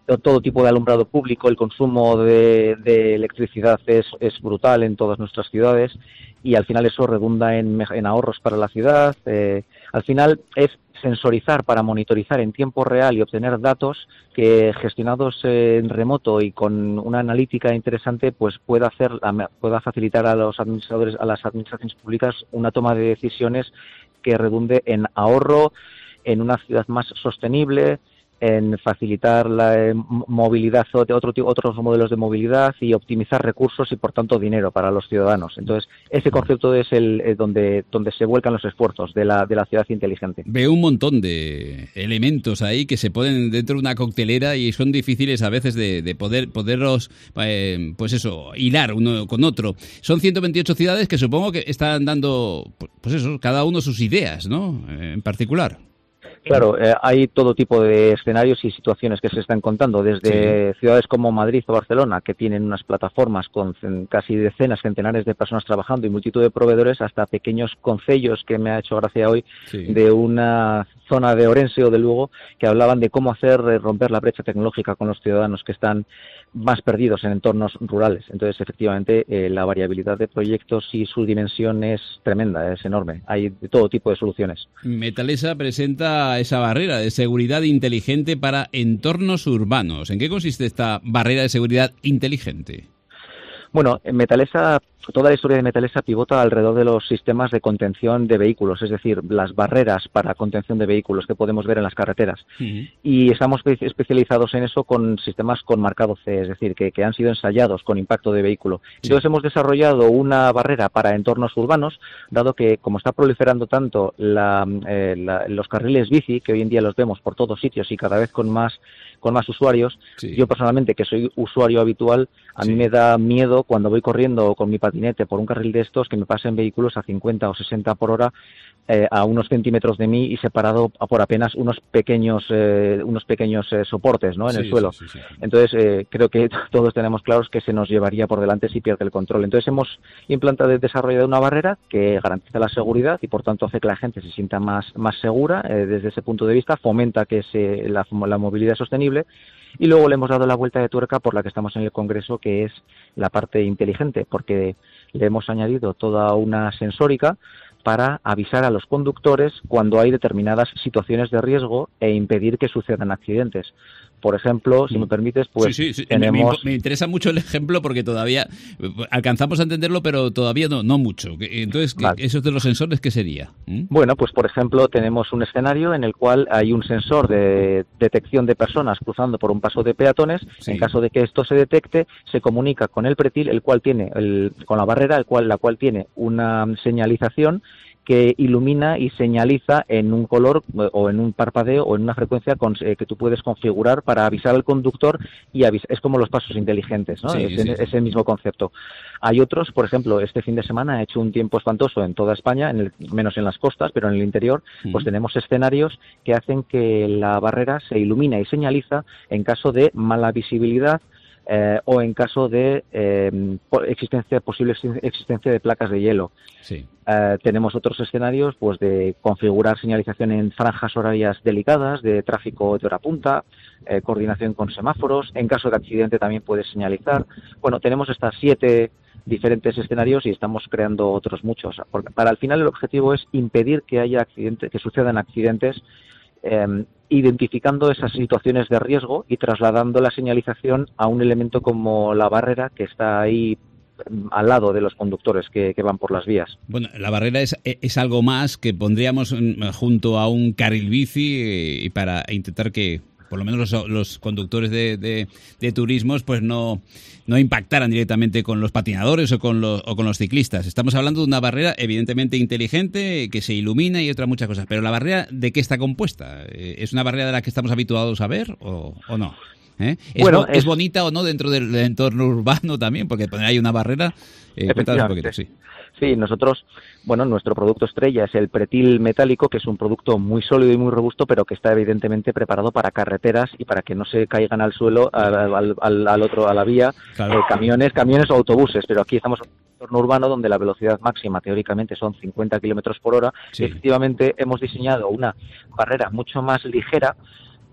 todo tipo de alumbrado público, el consumo de, de electricidad es, es brutal en todas nuestras ciudades y al final eso redunda en, en ahorros para la ciudad. Eh, al final es sensorizar para monitorizar en tiempo real y obtener datos que gestionados en remoto y con una analítica interesante pues pueda hacer pueda facilitar a los administradores, a las administraciones públicas una toma de decisiones que redunde en ahorro, en una ciudad más sostenible, en facilitar la eh, movilidad de otro, otros modelos de movilidad y optimizar recursos y por tanto dinero para los ciudadanos. Entonces ese concepto es el eh, donde donde se vuelcan los esfuerzos de la de la ciudad inteligente. Veo un montón de elementos ahí que se ponen dentro de una coctelera y son difíciles a veces de, de poder poderlos eh, pues eso hilar uno con otro. Son ciento veintiocho ciudades que supongo que están dando pues eso cada uno sus ideas, ¿no? En particular. Claro, eh, hay todo tipo de escenarios y situaciones que se están contando, desde sí. ciudades como Madrid o Barcelona, que tienen unas plataformas con casi decenas, centenares de personas trabajando y multitud de proveedores, hasta pequeños concellos, que me ha hecho gracia hoy, sí. de una zona de Orense o de Lugo, que hablaban de cómo hacer romper la brecha tecnológica con los ciudadanos que están más perdidos en entornos rurales. Entonces, efectivamente, eh, la variabilidad de proyectos y su dimensión es tremenda, es enorme. Hay de todo tipo de soluciones. Metalesa presenta esa barrera de seguridad inteligente para entornos urbanos. ¿En qué consiste esta barrera de seguridad inteligente? Bueno, en Metalesa, toda la historia de Metalesa pivota alrededor de los sistemas de contención de vehículos, es decir, las barreras para contención de vehículos que podemos ver en las carreteras. Uh-huh. Y estamos especializados en eso con sistemas con marcado C, es decir, que, que han sido ensayados con impacto de vehículo. Sí. Entonces hemos desarrollado una barrera para entornos urbanos, dado que como está proliferando tanto la, eh, la, los carriles bici, que hoy en día los vemos por todos sitios y cada vez con más con más usuarios, sí. yo personalmente, que soy usuario habitual, a sí. mí me da miedo cuando voy corriendo con mi patinete por un carril de estos que me pasen vehículos a cincuenta o sesenta por hora eh, a unos centímetros de mí y separado por apenas unos pequeños eh, unos pequeños eh, soportes, ¿no? en sí, el suelo. Sí, sí, sí. Entonces eh, creo que todos tenemos claros que se nos llevaría por delante si pierde el control. Entonces hemos implantado y desarrollado una barrera que garantiza la seguridad y por tanto hace que la gente se sienta más más segura eh, desde ese punto de vista, fomenta que se la, la movilidad sostenible. Y luego le hemos dado la vuelta de tuerca por la que estamos en el Congreso, que es la parte inteligente, porque le hemos añadido toda una sensórica para avisar a los conductores cuando hay determinadas situaciones de riesgo e impedir que sucedan accidentes. Por ejemplo, si me permites, pues sí, sí, sí. tenemos... Me, me interesa mucho el ejemplo porque todavía alcanzamos a entenderlo, pero todavía no, no mucho. Entonces, vale. ¿esos de los sensores qué sería? ¿Mm? Bueno, pues por ejemplo, tenemos un escenario en el cual hay un sensor de detección de personas cruzando por un paso de peatones. Sí. En caso de que esto se detecte, se comunica con el pretil, el cual tiene, el, con la barrera, el cual, la cual tiene una señalización que ilumina y señaliza en un color o en un parpadeo o en una frecuencia con, eh, que tú puedes configurar para avisar al conductor y avisar. Es como los pasos inteligentes, ¿no? Sí, es, sí, es sí. el mismo concepto. Hay otros, por ejemplo, este fin de semana ha hecho un tiempo espantoso en toda España, en el, menos en las costas, pero en el interior, mm. pues tenemos escenarios que hacen que la barrera se ilumina y señaliza en caso de mala visibilidad, Eh, o en caso de eh, existencia posible existencia de placas de hielo. Sí. Eh, tenemos otros escenarios pues de configurar señalización en franjas horarias delicadas, de tráfico de hora punta, eh, coordinación con semáforos. En caso de accidente también puedes señalizar. Bueno, tenemos estas siete diferentes escenarios y estamos creando otros muchos. Porque para al final el objetivo es impedir que haya accidentes, que sucedan accidentes, eh, identificando esas situaciones de riesgo y trasladando la señalización a un elemento como la barrera que está ahí al lado de los conductores que, que van por las vías. Bueno, la barrera es, es algo más que pondríamos junto a un carril bici y para intentar que por lo menos los, los conductores de, de, de turismos pues no, no impactaran directamente con los patinadores o con los, o con los ciclistas. Estamos hablando de una barrera evidentemente inteligente que se ilumina y otras muchas cosas. Pero ¿la barrera de qué está compuesta? ¿Es una barrera de la que estamos habituados a ver o, o no? ¿Eh? ¿Es, bueno, bo- es... ¿Es bonita o no dentro del entorno urbano también? Porque poner ahí una barrera... Eh, cuéntanos un poquito, sí. Sí, nosotros, bueno, nuestro producto estrella es el pretil metálico, que es un producto muy sólido y muy robusto, pero que está evidentemente preparado para carreteras y para que no se caigan al suelo, al, al, al, al otro, a la vía, claro. eh, camiones, camiones o autobuses. Pero aquí estamos en un entorno urbano donde la velocidad máxima teóricamente son cincuenta kilómetros por hora. Sí. Y efectivamente hemos diseñado una barrera mucho más ligera,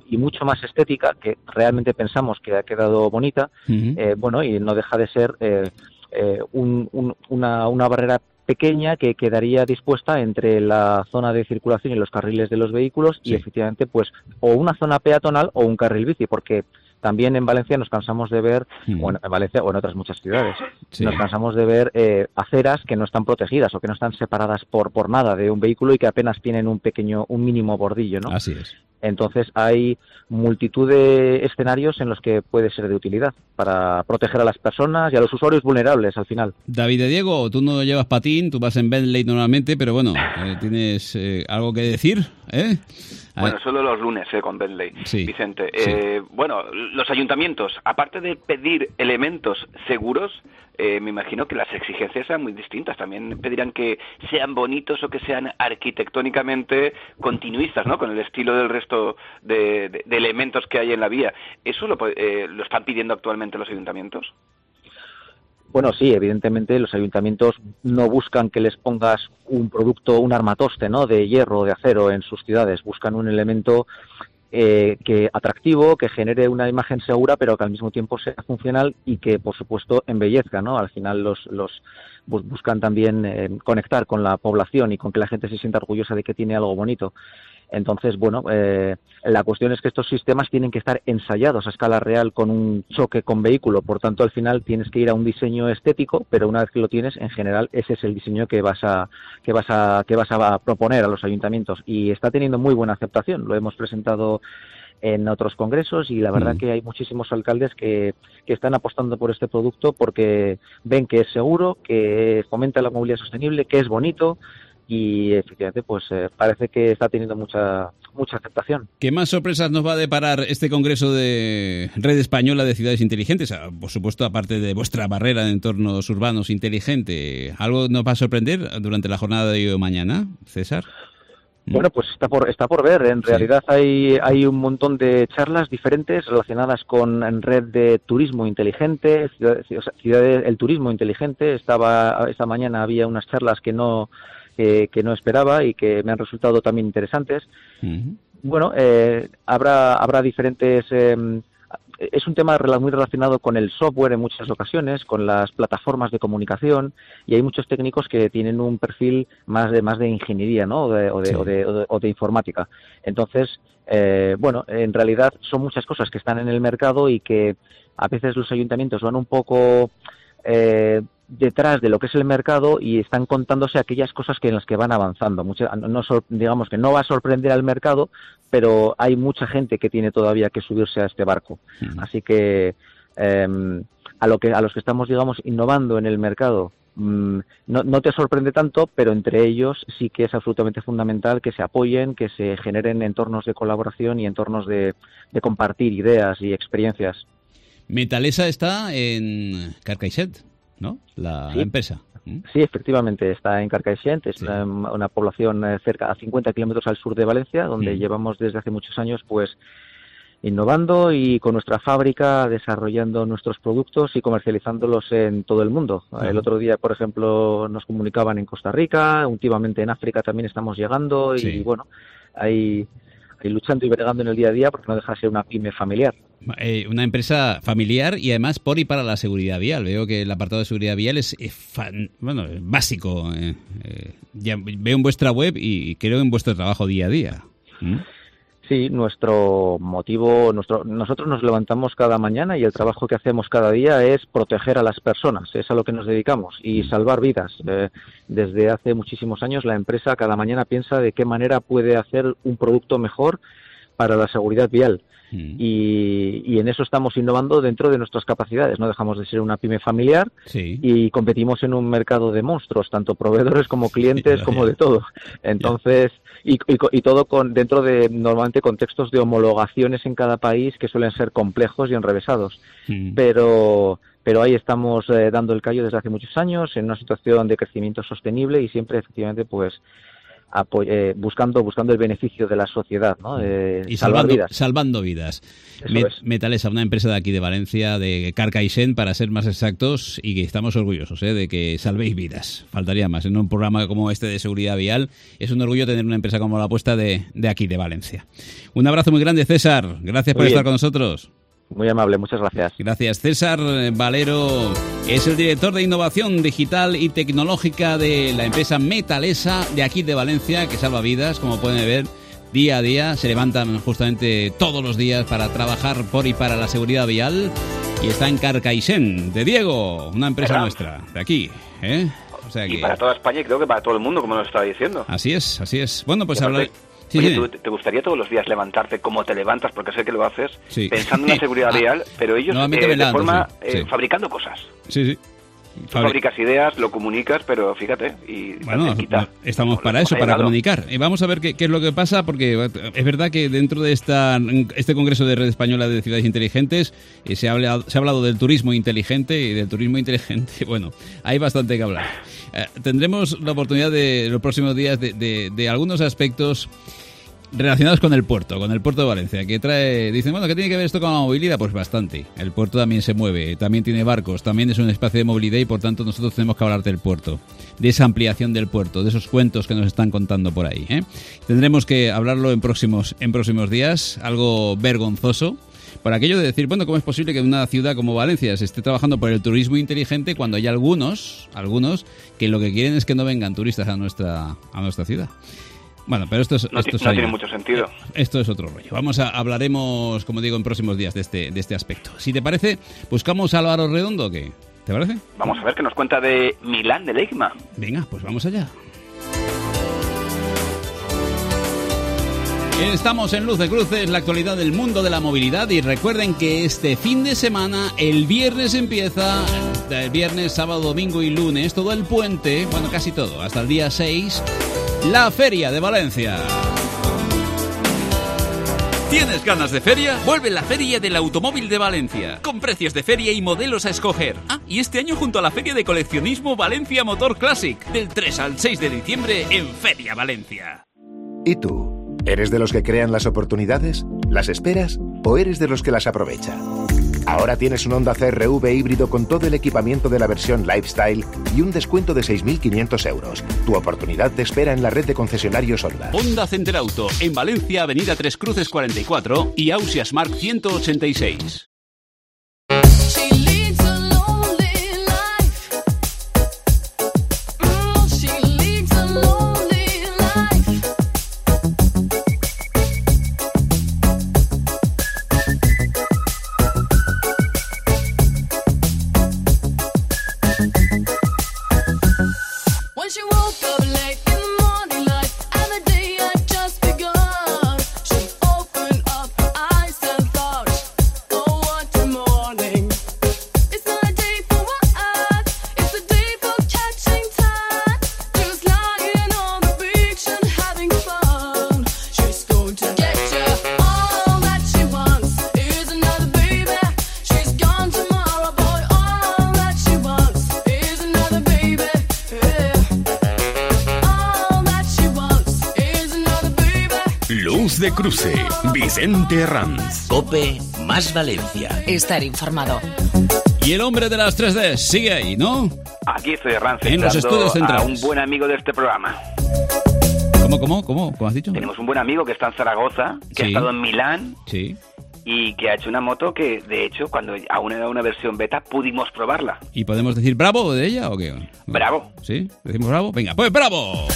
y mucho más estética, que realmente pensamos que ha quedado bonita, Uh-huh. eh, bueno, y no deja de ser eh, eh, un, un, una, una barrera pequeña que quedaría dispuesta entre la zona de circulación y los carriles de los vehículos Sí. y efectivamente pues o una zona peatonal o un carril bici, porque también en Valencia nos cansamos de ver, Mm. bueno, en Valencia o en otras muchas ciudades, Sí. nos cansamos de ver eh, aceras que no están protegidas o que no están separadas por por nada de un vehículo y que apenas tienen un pequeño, un mínimo bordillo, ¿no? Así es. Entonces hay multitud de escenarios en los que puede ser de utilidad para proteger a las personas y a los usuarios vulnerables al final. David de Diego, tú no llevas patín, tú vas en Bentley normalmente, pero bueno, eh, ¿tienes eh, algo que decir? ¿Eh? A Bueno, ver. solo los lunes eh, con Bentley, Sí, Vicente. sí. Eh, bueno, los ayuntamientos, aparte de pedir elementos seguros, eh, me imagino que las exigencias sean muy distintas. También pedirán que sean bonitos o que sean arquitectónicamente continuistas, ¿no? Con el estilo del resto de, de- de elementos que hay en la vía. ¿Eso lo, pu- eh, lo están pidiendo actualmente los ayuntamientos? Bueno, sí, evidentemente los ayuntamientos no buscan que les pongas un producto, un armatoste, ¿no?, de hierro o de acero en sus ciudades. Buscan un elemento eh, que atractivo, que genere una imagen segura, pero que al mismo tiempo sea funcional y que, por supuesto, embellezca, ¿no? Al final los, los bus- buscan también eh, conectar con la población y con que la gente se sienta orgullosa de que tiene algo bonito. Entonces, bueno, eh, la cuestión es que estos sistemas tienen que estar ensayados a escala real con un choque con vehículo. Por tanto, al final tienes que ir a un diseño estético, pero una vez que lo tienes, en general, ese es el diseño que vas a que vas a que vas a proponer a los ayuntamientos. Y está teniendo muy buena aceptación. Lo hemos presentado en otros congresos y la verdad Mm. que hay muchísimos alcaldes que, que están apostando por este producto porque ven que es seguro, que fomenta la movilidad sostenible, que es bonito. Y efectivamente pues eh, parece que está teniendo mucha mucha aceptación. ¿Qué más sorpresas nos va a deparar este Congreso de Red Española de Ciudades Inteligentes? Ah, por supuesto, aparte de vuestra barrera de entornos urbanos inteligente, ¿algo nos va a sorprender durante la jornada de hoy o mañana, César? Bueno, pues está por está por ver. En Sí. realidad hay hay un montón de charlas diferentes relacionadas con en red de turismo inteligente, ciudades, o sea, ciudades- el turismo inteligente. Estaba esta mañana había unas charlas que no que, que no esperaba y que me han resultado también interesantes. Ujú. Bueno, eh, habrá habrá diferentes. eh, es un tema rela- muy relacionado con el software en muchas ocasiones, con las plataformas de comunicación, y hay muchos técnicos que tienen un perfil más de más de ingeniería, ¿no? O de, o de, Sí. o de, o de- o de informática. Entonces, eh, bueno, en realidad son muchas cosas que están en el mercado y que a veces los ayuntamientos van un poco eh, detrás de lo que es el mercado y están contándose aquellas cosas que en las que van avanzando. Mucha, no, sor- digamos que no va a sorprender al mercado, pero hay mucha gente que tiene todavía que subirse a este barco. Ujú. Así que eh, a lo que a los que estamos, digamos, innovando en el mercado, mm, no, no te sorprende tanto, pero entre ellos sí que es absolutamente fundamental que se apoyen, que se generen entornos de colaboración y entornos de, de compartir ideas y experiencias. Metalesa está en Carcaixent, ¿no? La Sí. empresa. ¿Mm? Sí, efectivamente, está en Carcaixent, es Sí. una, una población eh, cerca a cincuenta kilómetros al sur de Valencia, donde Mm. llevamos desde hace muchos años pues innovando y con nuestra fábrica desarrollando nuestros productos y comercializándolos en todo el mundo. Ajá. El otro día, por ejemplo, nos comunicaban en Costa Rica, últimamente en África también estamos llegando y Sí. bueno, ahí, ahí luchando y bregando en el día a día porque no deja de ser una pyme familiar. Eh, una empresa familiar y además por y para la seguridad vial. Veo que el apartado de seguridad vial es, es fan- bueno, es básico. eh, eh, ya veo en vuestra web y creo en vuestro trabajo día a día. ¿Mm? Sí, nuestro motivo, nuestro, nosotros nos levantamos cada mañana y el trabajo que hacemos cada día es proteger a las personas, es a lo que nos dedicamos y salvar vidas. Eh, desde hace muchísimos años la empresa cada mañana piensa de qué manera puede hacer un producto mejor para la seguridad vial. Mm. Y, y en eso estamos innovando dentro de nuestras capacidades. No dejamos de ser una pyme familiar Sí. y competimos en un mercado de monstruos, tanto proveedores como clientes, Ya, como ya. de todo. Entonces, y, y, y todo con dentro de normalmente contextos de homologaciones en cada país que suelen ser complejos y enrevesados. Mm. Pero pero ahí estamos eh, dando el callo desde hace muchos años en una situación de crecimiento sostenible y siempre efectivamente pues apoy- eh, buscando buscando el beneficio de la sociedad, ¿no? Eh, y salvando vidas. salvando vidas. Eso Met- es. Metalesa, una empresa de aquí de Valencia, de Carcaixent, para ser más exactos, y que estamos orgullosos ¿eh? de que salvéis vidas. Faltaría más. En un programa como este de seguridad vial, es un orgullo tener una empresa como la vuestra de, de aquí, de Valencia. Un abrazo muy grande, César. Gracias Muy por bien. estar con nosotros. Muy amable, muchas gracias. Gracias. César Valero es el director de innovación digital y tecnológica de la empresa Metalesa de aquí de Valencia, que salva vidas, como pueden ver. Día a día se levantan justamente todos los días para trabajar por y para la seguridad vial, y está en Carcaixent, de Diego, una empresa ¿verdad? nuestra, de aquí, ¿eh? O sea que... Y para toda España y creo que para todo el mundo, como nos estaba diciendo. Así es, así es. Bueno, pues Y aparte, hablar... Sí, oye, sí. ¿tú- ¿te gustaría todos los días levantarte como te levantas? Porque sé que lo haces Sí. pensando en la seguridad Ah, vial, pero ellos normalmente eh, me de levanto, forma sí, eh, sí. fabricando cosas. Sí, sí. Tú fabricas ideas, lo comunicas, pero fíjate, y Bueno, te quita. estamos para hemos eso, para llegado. comunicar. Y vamos a ver qué, qué es lo que pasa, porque es verdad que dentro de esta este Congreso de Red Española de Ciudades Inteligentes eh, se, ha hablado, se ha hablado del turismo inteligente, y del turismo inteligente, bueno, hay bastante que hablar. Eh, tendremos la oportunidad de los próximos días de, de, de algunos aspectos relacionados con el puerto, con el puerto de Valencia, que trae, dicen, bueno, ¿qué tiene que ver esto con la movilidad? Pues bastante. El puerto también se mueve, también tiene barcos, también es un espacio de movilidad, y por tanto nosotros tenemos que hablar del puerto, de esa ampliación del puerto, de esos cuentos que nos están contando por ahí, ¿eh? Tendremos que hablarlo en próximos, en próximos días, algo vergonzoso, por aquello de decir, bueno, ¿cómo es posible que en una ciudad como Valencia se esté trabajando por el turismo inteligente cuando hay algunos, algunos, que lo que quieren es que no vengan turistas a nuestra, a nuestra ciudad? Bueno, pero esto es, No, esto ti- es no ahí. tiene mucho sentido. Esto es otro rollo. Vamos a hablaremos, como digo, en próximos días de este, de este aspecto. Si te parece, buscamos a Álvaro Redondo, ¿o qué? ¿Te parece? Vamos a ver qué nos cuenta de Milán, del EICMA. Venga, pues vamos allá. Estamos en Luz de Cruces, la actualidad del mundo de la movilidad, y recuerden que este fin de semana, el viernes empieza, el viernes, sábado, domingo y lunes, todo el puente, bueno, casi todo, hasta el día seis, la Feria de Valencia. ¿Tienes ganas de feria? Vuelve la Feria del Automóvil de Valencia, con precios de feria y modelos a escoger. Ah, y este año junto a la Feria de Coleccionismo Valencia Motor Classic, del tres al seis de diciembre en Feria Valencia. ¿Y tú? ¿Eres de los que crean las oportunidades? ¿Las esperas? ¿O eres de los que las aprovecha? Ahora tienes un Honda C R V híbrido con todo el equipamiento de la versión Lifestyle y un descuento de seis mil quinientos euros. Tu oportunidad te espera en la red de concesionarios Honda. Honda Center Auto, en Valencia, Avenida Tres Cruces cuarenta y cuatro y Ausias Mark ciento ochenta y seis. Luz de Cruce, Vicente Ranz. Cope más Valencia. Estar informado. Y el hombre de las tres D sigue ahí, ¿no? Aquí estoy, Ranz, En los entrando estudios centrales. a un buen amigo de este programa. ¿Cómo, cómo, cómo? ¿Cómo has dicho? Tenemos un buen amigo que está en Zaragoza, que ha Sí. estado en Milán Sí. y que ha hecho una moto que, de hecho, cuando aún era una versión beta, pudimos probarla. ¿Y podemos decir bravo de ella o qué? Bravo. ¿Sí? ¿Decimos bravo? Venga, pues bravo.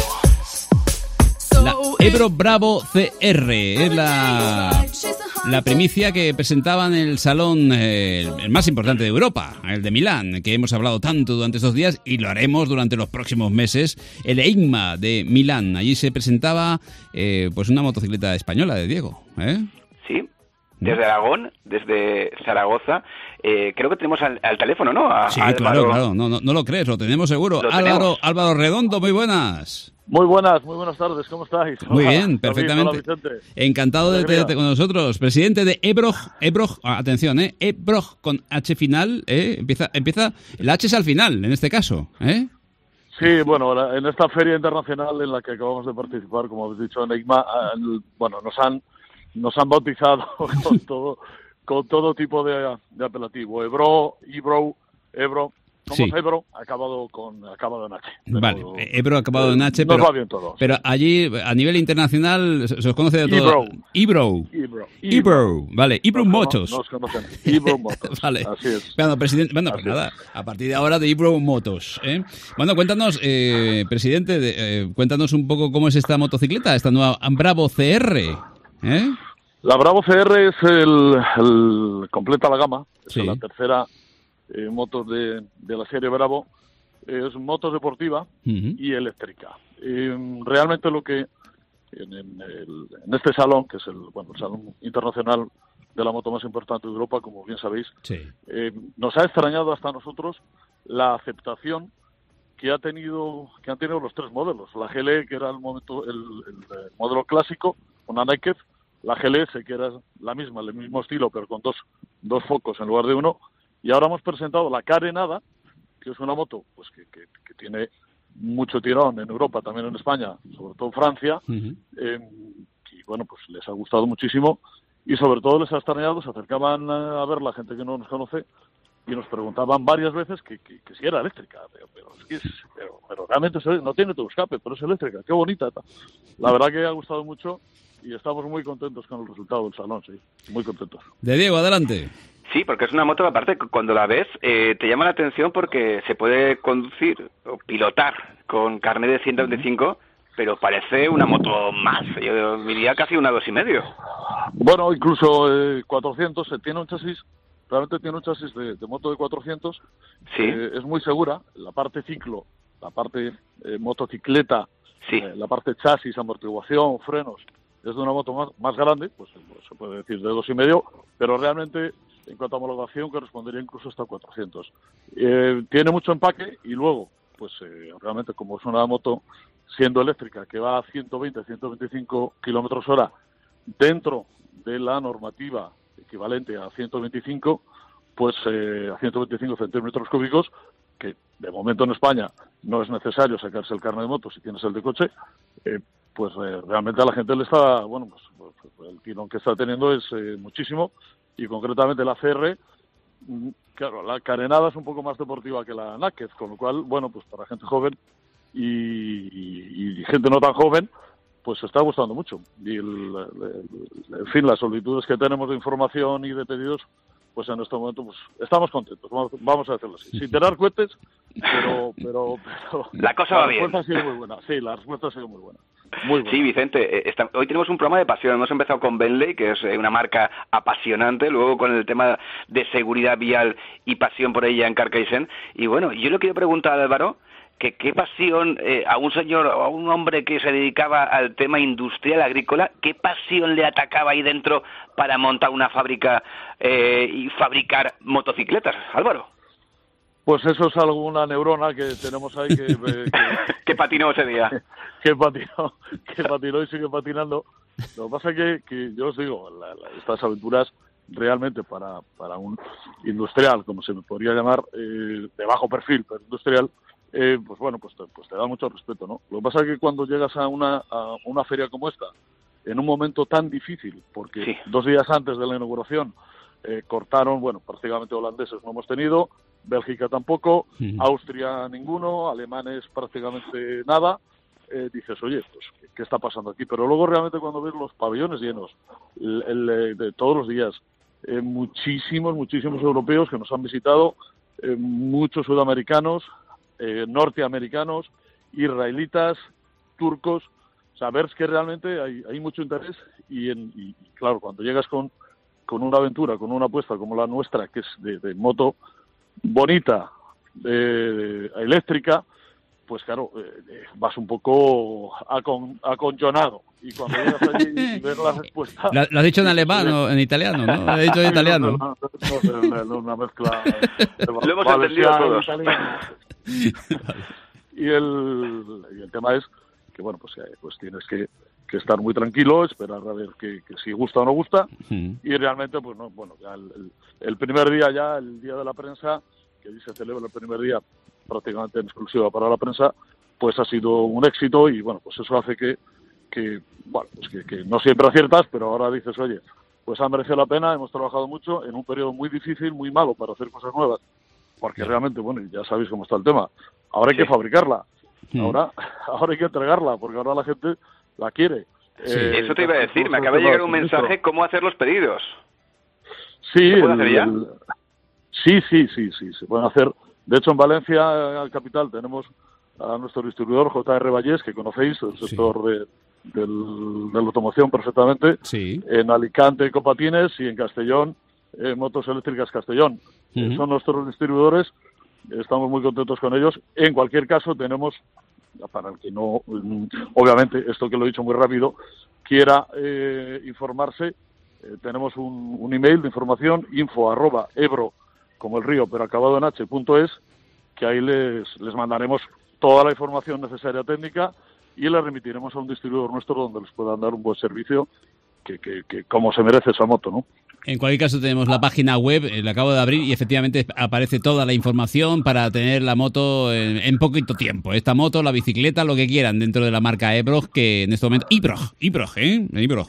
La Ebro Bravo C R es la, la primicia que presentaban en el salón, eh, el más importante de Europa, el de Milán, que hemos hablado tanto durante estos días y lo haremos durante los próximos meses, el EICMA de Milán. Allí se presentaba eh, pues una motocicleta española de Diego, ¿eh? Sí, desde Aragón, desde Zaragoza. Eh, creo que tenemos al, al teléfono, ¿no? A, Sí, a claro, Álvaro. claro, no, no, no lo crees, lo tenemos seguro. Lo Álvaro, tenemos. Álvaro Redondo, muy buenas. Muy buenas, muy buenas tardes, ¿cómo estáis? Muy Hola, bien, David, perfectamente. hola, Vicente. Encantado de Alegría. tenerte con nosotros. Presidente de Ebrog, Ebrog, atención, ¿eh? Ebrog con H final, ¿eh? Empieza, empieza, el H es al final, en este caso, ¿eh? Sí, bueno, en esta feria internacional en la que acabamos de participar, como habéis dicho, Enigma, bueno, nos han nos han bautizado con todo con todo tipo de, de apelativo. Ebro, Ebro, Ebro. Somos sí. Ebro, acabado con acabado en H. Pero, vale, Ebro acabado en H, pero, nos va bien todo, pero sí. allí, a nivel internacional, se, se os conoce de todo. Ebro. Ebro. Ebro. Vale, Ebro Motos. Nos conocen. Ebro Motos. Vale. Así es. Bueno, presidente, bueno, Así pues nada, es. a partir de ahora de Ebro Motos. ¿eh? Bueno, cuéntanos, eh, presidente, de, eh, cuéntanos un poco cómo es esta motocicleta, esta nueva Bravo C R. ¿eh? La Bravo C R es el, el completa la gama, es Sí. la tercera eh, motos de, de la serie Bravo. Es motos deportiva Uh-huh. y eléctrica. Eh, realmente lo que en, en, el, en este salón, que es el, bueno, el salón internacional de la moto más importante de Europa, como bien sabéis, Sí. eh, nos ha extrañado hasta a nosotros la aceptación que ha tenido que han tenido los tres modelos. La G L E, que era el, momento, el, el, el modelo clásico, una Naked, la G L S, que era la misma, el mismo estilo, pero con dos, dos focos en lugar de uno, y ahora hemos presentado la Carenada, que es una moto pues que, que, que tiene mucho tirón en Europa, también en España, sobre todo en Francia, Uh-huh. eh, y bueno, pues les ha gustado muchísimo, y sobre todo les ha extrañado, se acercaban a ver la gente que no nos conoce, y nos preguntaban varias veces que, que, que si era eléctrica, pero, pero, es que es, pero, pero realmente no tiene tu escape, pero es eléctrica, qué bonita. La verdad que ha gustado mucho, y estamos muy contentos con el resultado del salón, sí, muy contentos. De Diego, adelante. Sí, porque es una moto, aparte, cuando la ves, eh, te llama la atención porque se puede conducir o pilotar con carnet de ciento veinticinco, pero parece una moto más, yo diría casi una dos y medio. Bueno, incluso eh, cuatrocientos, eh, tiene un chasis, realmente tiene un chasis de, de moto de cuatrocientos, Sí. eh, es muy segura, la parte ciclo, la parte eh, motocicleta, Sí. eh, la parte chasis, amortiguación, frenos, es de una moto más, más grande, pues, pues se puede decir de dos y medio, pero realmente en cuanto a homologación correspondería incluso hasta cuatrocientos. Eh, tiene mucho empaque y luego, pues eh, realmente como es una moto siendo eléctrica que va a ciento veinte, ciento veinticinco kilómetros hora dentro de la normativa equivalente a ciento veinticinco, pues eh, a ciento veinticinco centímetros cúbicos, que de momento en España no es necesario sacarse el carnet de moto si tienes el de coche, eh, pues eh, realmente a la gente le está, bueno, pues, pues el tirón que está teniendo es eh, muchísimo, y concretamente la C R, claro, la Carenada es un poco más deportiva que la Naked, con lo cual, bueno, pues para gente joven y, y, y gente no tan joven, pues está gustando mucho. Y, el, el, en fin, las solicitudes que tenemos de información y de pedidos, pues en este momento pues estamos contentos, vamos, vamos a hacerlo así, sin tirar cohetes, pero, pero, pero la cosa va bien. La respuesta ha sido muy buena, sí, la respuesta ha sido muy buena. Muy buena. Sí, Vicente, eh, está, hoy tenemos un programa de pasión. Hemos empezado con Bentley, que es eh, una marca apasionante, luego con el tema de seguridad vial y pasión por ella en Carcaixent. Y bueno, yo le quiero preguntar a Álvaro que qué pasión eh, a un señor o a un hombre que se dedicaba al tema industrial agrícola, qué pasión le atacaba ahí dentro para montar una fábrica eh, y fabricar motocicletas, Álvaro. Pues eso es alguna neurona que tenemos ahí que... que, que patinó ese día. Que, que patinó, que patinó y sigue patinando. Lo que pasa es que, que yo os digo, la, la, estas aventuras realmente para, para un industrial, como se me podría llamar, eh, de bajo perfil, pero industrial, eh, pues bueno, pues te, pues te da mucho respeto, ¿no? Lo que pasa es que cuando llegas a una, a una feria como esta, en un momento tan difícil, porque sí. dos días antes de la inauguración eh, cortaron, bueno, prácticamente holandeses no hemos tenido, Bélgica tampoco, uh-huh. Austria ninguno, alemanes prácticamente nada, eh, dices, oye, pues, ¿qué, ¿qué está pasando aquí? Pero luego realmente cuando ves los pabellones llenos, el, el, de todos los días, eh, muchísimos, muchísimos europeos que nos han visitado, eh, muchos sudamericanos, eh, norteamericanos, israelitas, turcos, o sea, ves que realmente hay, hay mucho interés y, en, y claro, cuando llegas con, con una aventura, con una apuesta como la nuestra, que es de, de moto bonita, eh, eléctrica, pues claro, eh, vas un poco acon, aconchonado. Y cuando llegas allí y ves la respuesta... Lo, lo has dicho en alemán o en italiano, ¿no? Lo has dicho en italiano. No, no, no, no, no, una mezcla... De lo hemos entendido todos. Y el, y el tema es que, bueno, pues, pues tienes que, que estar muy tranquilo, esperar a ver que, que si gusta o no gusta, uh-huh. y realmente, pues no, bueno, ya el, el, el primer día ya, el día de la prensa, que allí se celebra el primer día prácticamente en exclusiva para la prensa, pues ha sido un éxito y bueno, pues eso hace que, que bueno, pues que, que no siempre aciertas, pero ahora dices, oye, pues ha merecido la pena, hemos trabajado mucho en un periodo muy difícil, muy malo para hacer cosas nuevas, porque realmente, bueno, ya sabéis cómo está el tema, ahora hay que fabricarla, ahora, ahora hay que entregarla, porque ahora la gente la quiere. Sí, eh, eso te iba a decir, me acaba de llegar un mensaje, ¿cómo hacer los pedidos? Sí, ¿Se puede hacer ya? El, sí, sí, sí, sí, se pueden hacer. De hecho, en Valencia, en capital, tenemos a nuestro distribuidor J R Vallés, que conocéis, el sector sí. de, del, de la automoción perfectamente. Sí. En Alicante, Copatines, y en Castellón, eh, Motos Eléctricas Castellón. Uh-huh. eh, son nuestros distribuidores, estamos muy contentos con ellos. En cualquier caso, tenemos, para el que no, obviamente, esto que lo he dicho muy rápido, quiera eh, informarse, eh, tenemos un, un email de información, info arroba ebro, como el río, pero acabado en h punto es, que ahí les, les mandaremos toda la información necesaria técnica y la remitiremos a un distribuidor nuestro donde les puedan dar un buen servicio que, que, que como se merece esa moto, ¿no? En cualquier caso tenemos la página web, eh, la acabo de abrir y efectivamente aparece toda la información para tener la moto en, en poquito tiempo. Esta moto, la bicicleta, lo que quieran dentro de la marca Ebrog, que en este momento... Ibrog, Ibrog, ¿eh? Ibrog.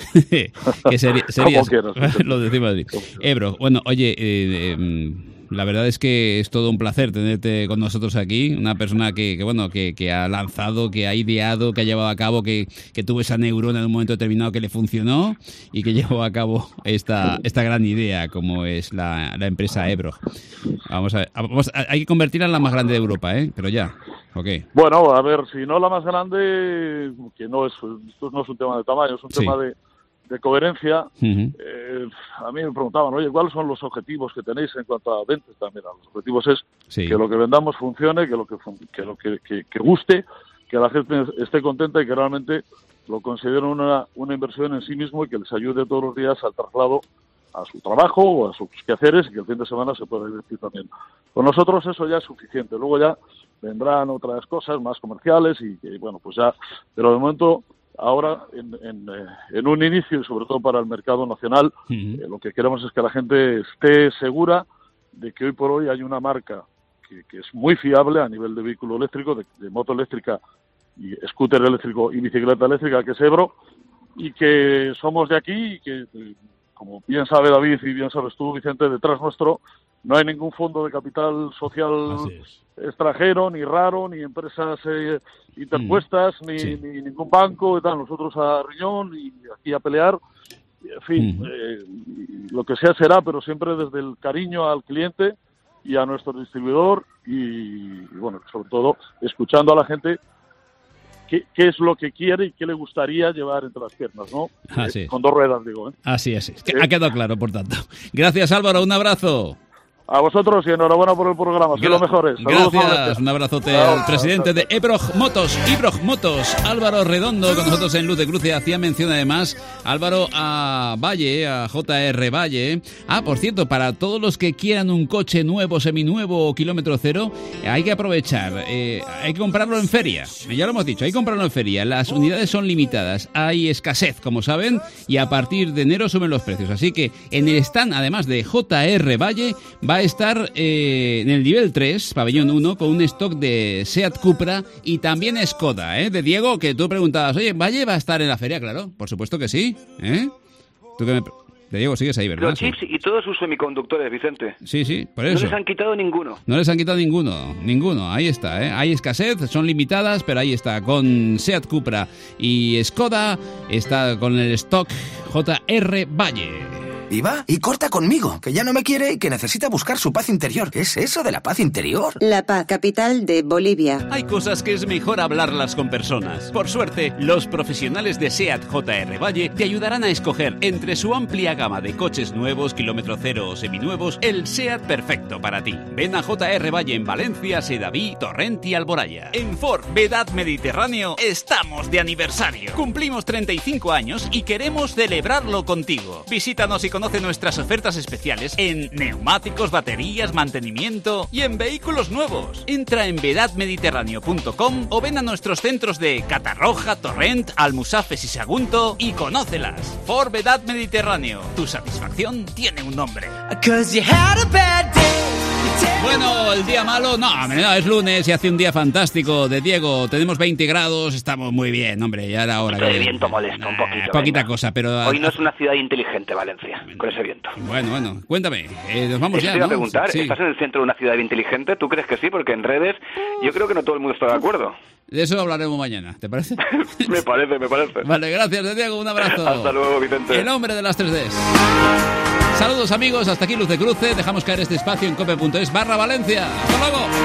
que sería... sería lo decimos así. Ebrog. Bueno, oye... Eh, eh, la verdad es que es todo un placer tenerte con nosotros aquí, una persona que, que bueno, que, que ha lanzado, que ha ideado, que ha llevado a cabo, que, que tuvo esa neurona en un momento determinado que le funcionó y que llevó a cabo esta esta gran idea como es la, la empresa Ebrog. Vamos a ver, vamos a, hay que convertirla en la más grande de Europa, ¿eh? Pero ya, ok. Bueno, a ver, si no la más grande, que no es, esto no es un tema de tamaño, es un sí. tema de de coherencia. Uh-huh. eh, a mí me preguntaban, oye, ¿cuáles son los objetivos que tenéis en cuanto a ventas? También, los objetivos es sí. que lo que vendamos funcione, que lo que que lo que, que, que guste, que la gente esté contenta y que realmente lo consideren una, una inversión en sí mismo y que les ayude todos los días al traslado a su trabajo o a sus quehaceres y que el fin de semana se pueda divertir también. Con nosotros eso ya es suficiente. Luego ya vendrán otras cosas más comerciales y que, bueno, pues ya, pero de momento ahora, en, en, en un inicio, y sobre todo para el mercado nacional, uh-huh. eh, lo que queremos es que la gente esté segura de que hoy por hoy hay una marca que, que es muy fiable a nivel de vehículo eléctrico, de, de moto eléctrica, y scooter eléctrico y bicicleta eléctrica, que es Ebro, y que somos de aquí y que, como bien sabe David y bien sabes tú, Vicente, detrás nuestro no hay ningún fondo de capital social extranjero, ni raro, ni empresas eh, interpuestas, mm, ni, sí. ni ningún banco y tal. Nosotros a riñón y aquí a pelear. En fin, mm. eh, lo que sea será, pero siempre desde el cariño al cliente y a nuestro distribuidor y, y bueno, sobre todo, escuchando a la gente qué, qué es lo que quiere y qué le gustaría llevar entre las piernas, ¿no? Así eh, es. Con dos ruedas, digo. ¿eh? Así es. es que ha quedado claro, por tanto. Gracias, Álvaro. Un abrazo. A vosotros y enhorabuena por el programa, sois los mejores. Saludos. Gracias, un abrazote chao, al presidente chao, chao. de Ebrog Motos, Ebrog Motos, Álvaro Redondo, con nosotros en Luz de Cruce. Hacía mención además, Álvaro, a Valle, a J R Valle. Ah, por cierto, para todos los que quieran un coche nuevo, seminuevo o kilómetro cero, hay que aprovechar, eh, hay que comprarlo en feria. Ya lo hemos dicho, hay que comprarlo en feria. Las unidades son limitadas, hay escasez, como saben, y a partir de enero suben los precios. Así que en el stand, además de J R Valle, va a estar eh, en el nivel tres, pabellón uno, con un stock de Seat Cupra y también Skoda, ¿eh? De Diego, que tú preguntabas, oye, ¿Valle va a estar en la feria? Claro, por supuesto que sí, ¿eh? ¿Tú que me... De Diego, sigues ahí, ¿verdad? Los chips y todos sus semiconductores, Vicente. Sí, sí, por eso. No les han quitado ninguno. No les han quitado ninguno, ninguno. Ahí está, ¿eh? Hay escasez, son limitadas, pero ahí está. Con Seat Cupra y Skoda está con el stock J R Valle. Y va, y corta conmigo, que ya no me quiere y que necesita buscar su paz interior. ¿Qué es eso de la paz interior? La Paz, capital de Bolivia. Hay cosas que es mejor hablarlas con personas. Por suerte, los profesionales de SEAT J R Valle te ayudarán a escoger entre su amplia gama de coches nuevos, kilómetro cero o seminuevos, el SEAT perfecto para ti. Ven a J R Valle en Valencia, Sedaví, Torrent y Alboraya. En Ford Vedad Mediterráneo estamos de aniversario. Cumplimos treinta y cinco años y queremos celebrarlo contigo. Visítanos y conoce nuestras ofertas especiales en neumáticos, baterías, mantenimiento y en vehículos nuevos. Entra en vedad mediterráneo punto com o ven a nuestros centros de Catarroja, Torrent, Almusafes y Sagunto y conócelas. Ford Vedad Mediterráneo. Tu satisfacción tiene un nombre. 'Cause you had a bad day. Bueno, el día malo, no, hombre, no, es lunes y hace un día fantástico de Diego. Tenemos veinte grados, estamos muy bien, hombre, ya era hora. El viento molesta un poquito. Poquita venga. cosa, pero... Hoy no es una ciudad inteligente, Valencia, con ese viento. Bueno, bueno, cuéntame, eh, nos vamos Eso ya, te iba ¿no? a preguntar, Sí. ¿estás en el centro de una ciudad inteligente? ¿Tú crees que sí? Porque en redes yo creo que no todo el mundo está de acuerdo. De eso hablaremos mañana, ¿te parece? me parece, me parece. Vale, gracias, de Diego, un abrazo. Hasta luego, Vicente. El hombre de las tres Ds. Saludos amigos, hasta aquí Luz de Cruce. Dejamos caer este espacio en cope punto es barra Valencia. ¡Hasta luego!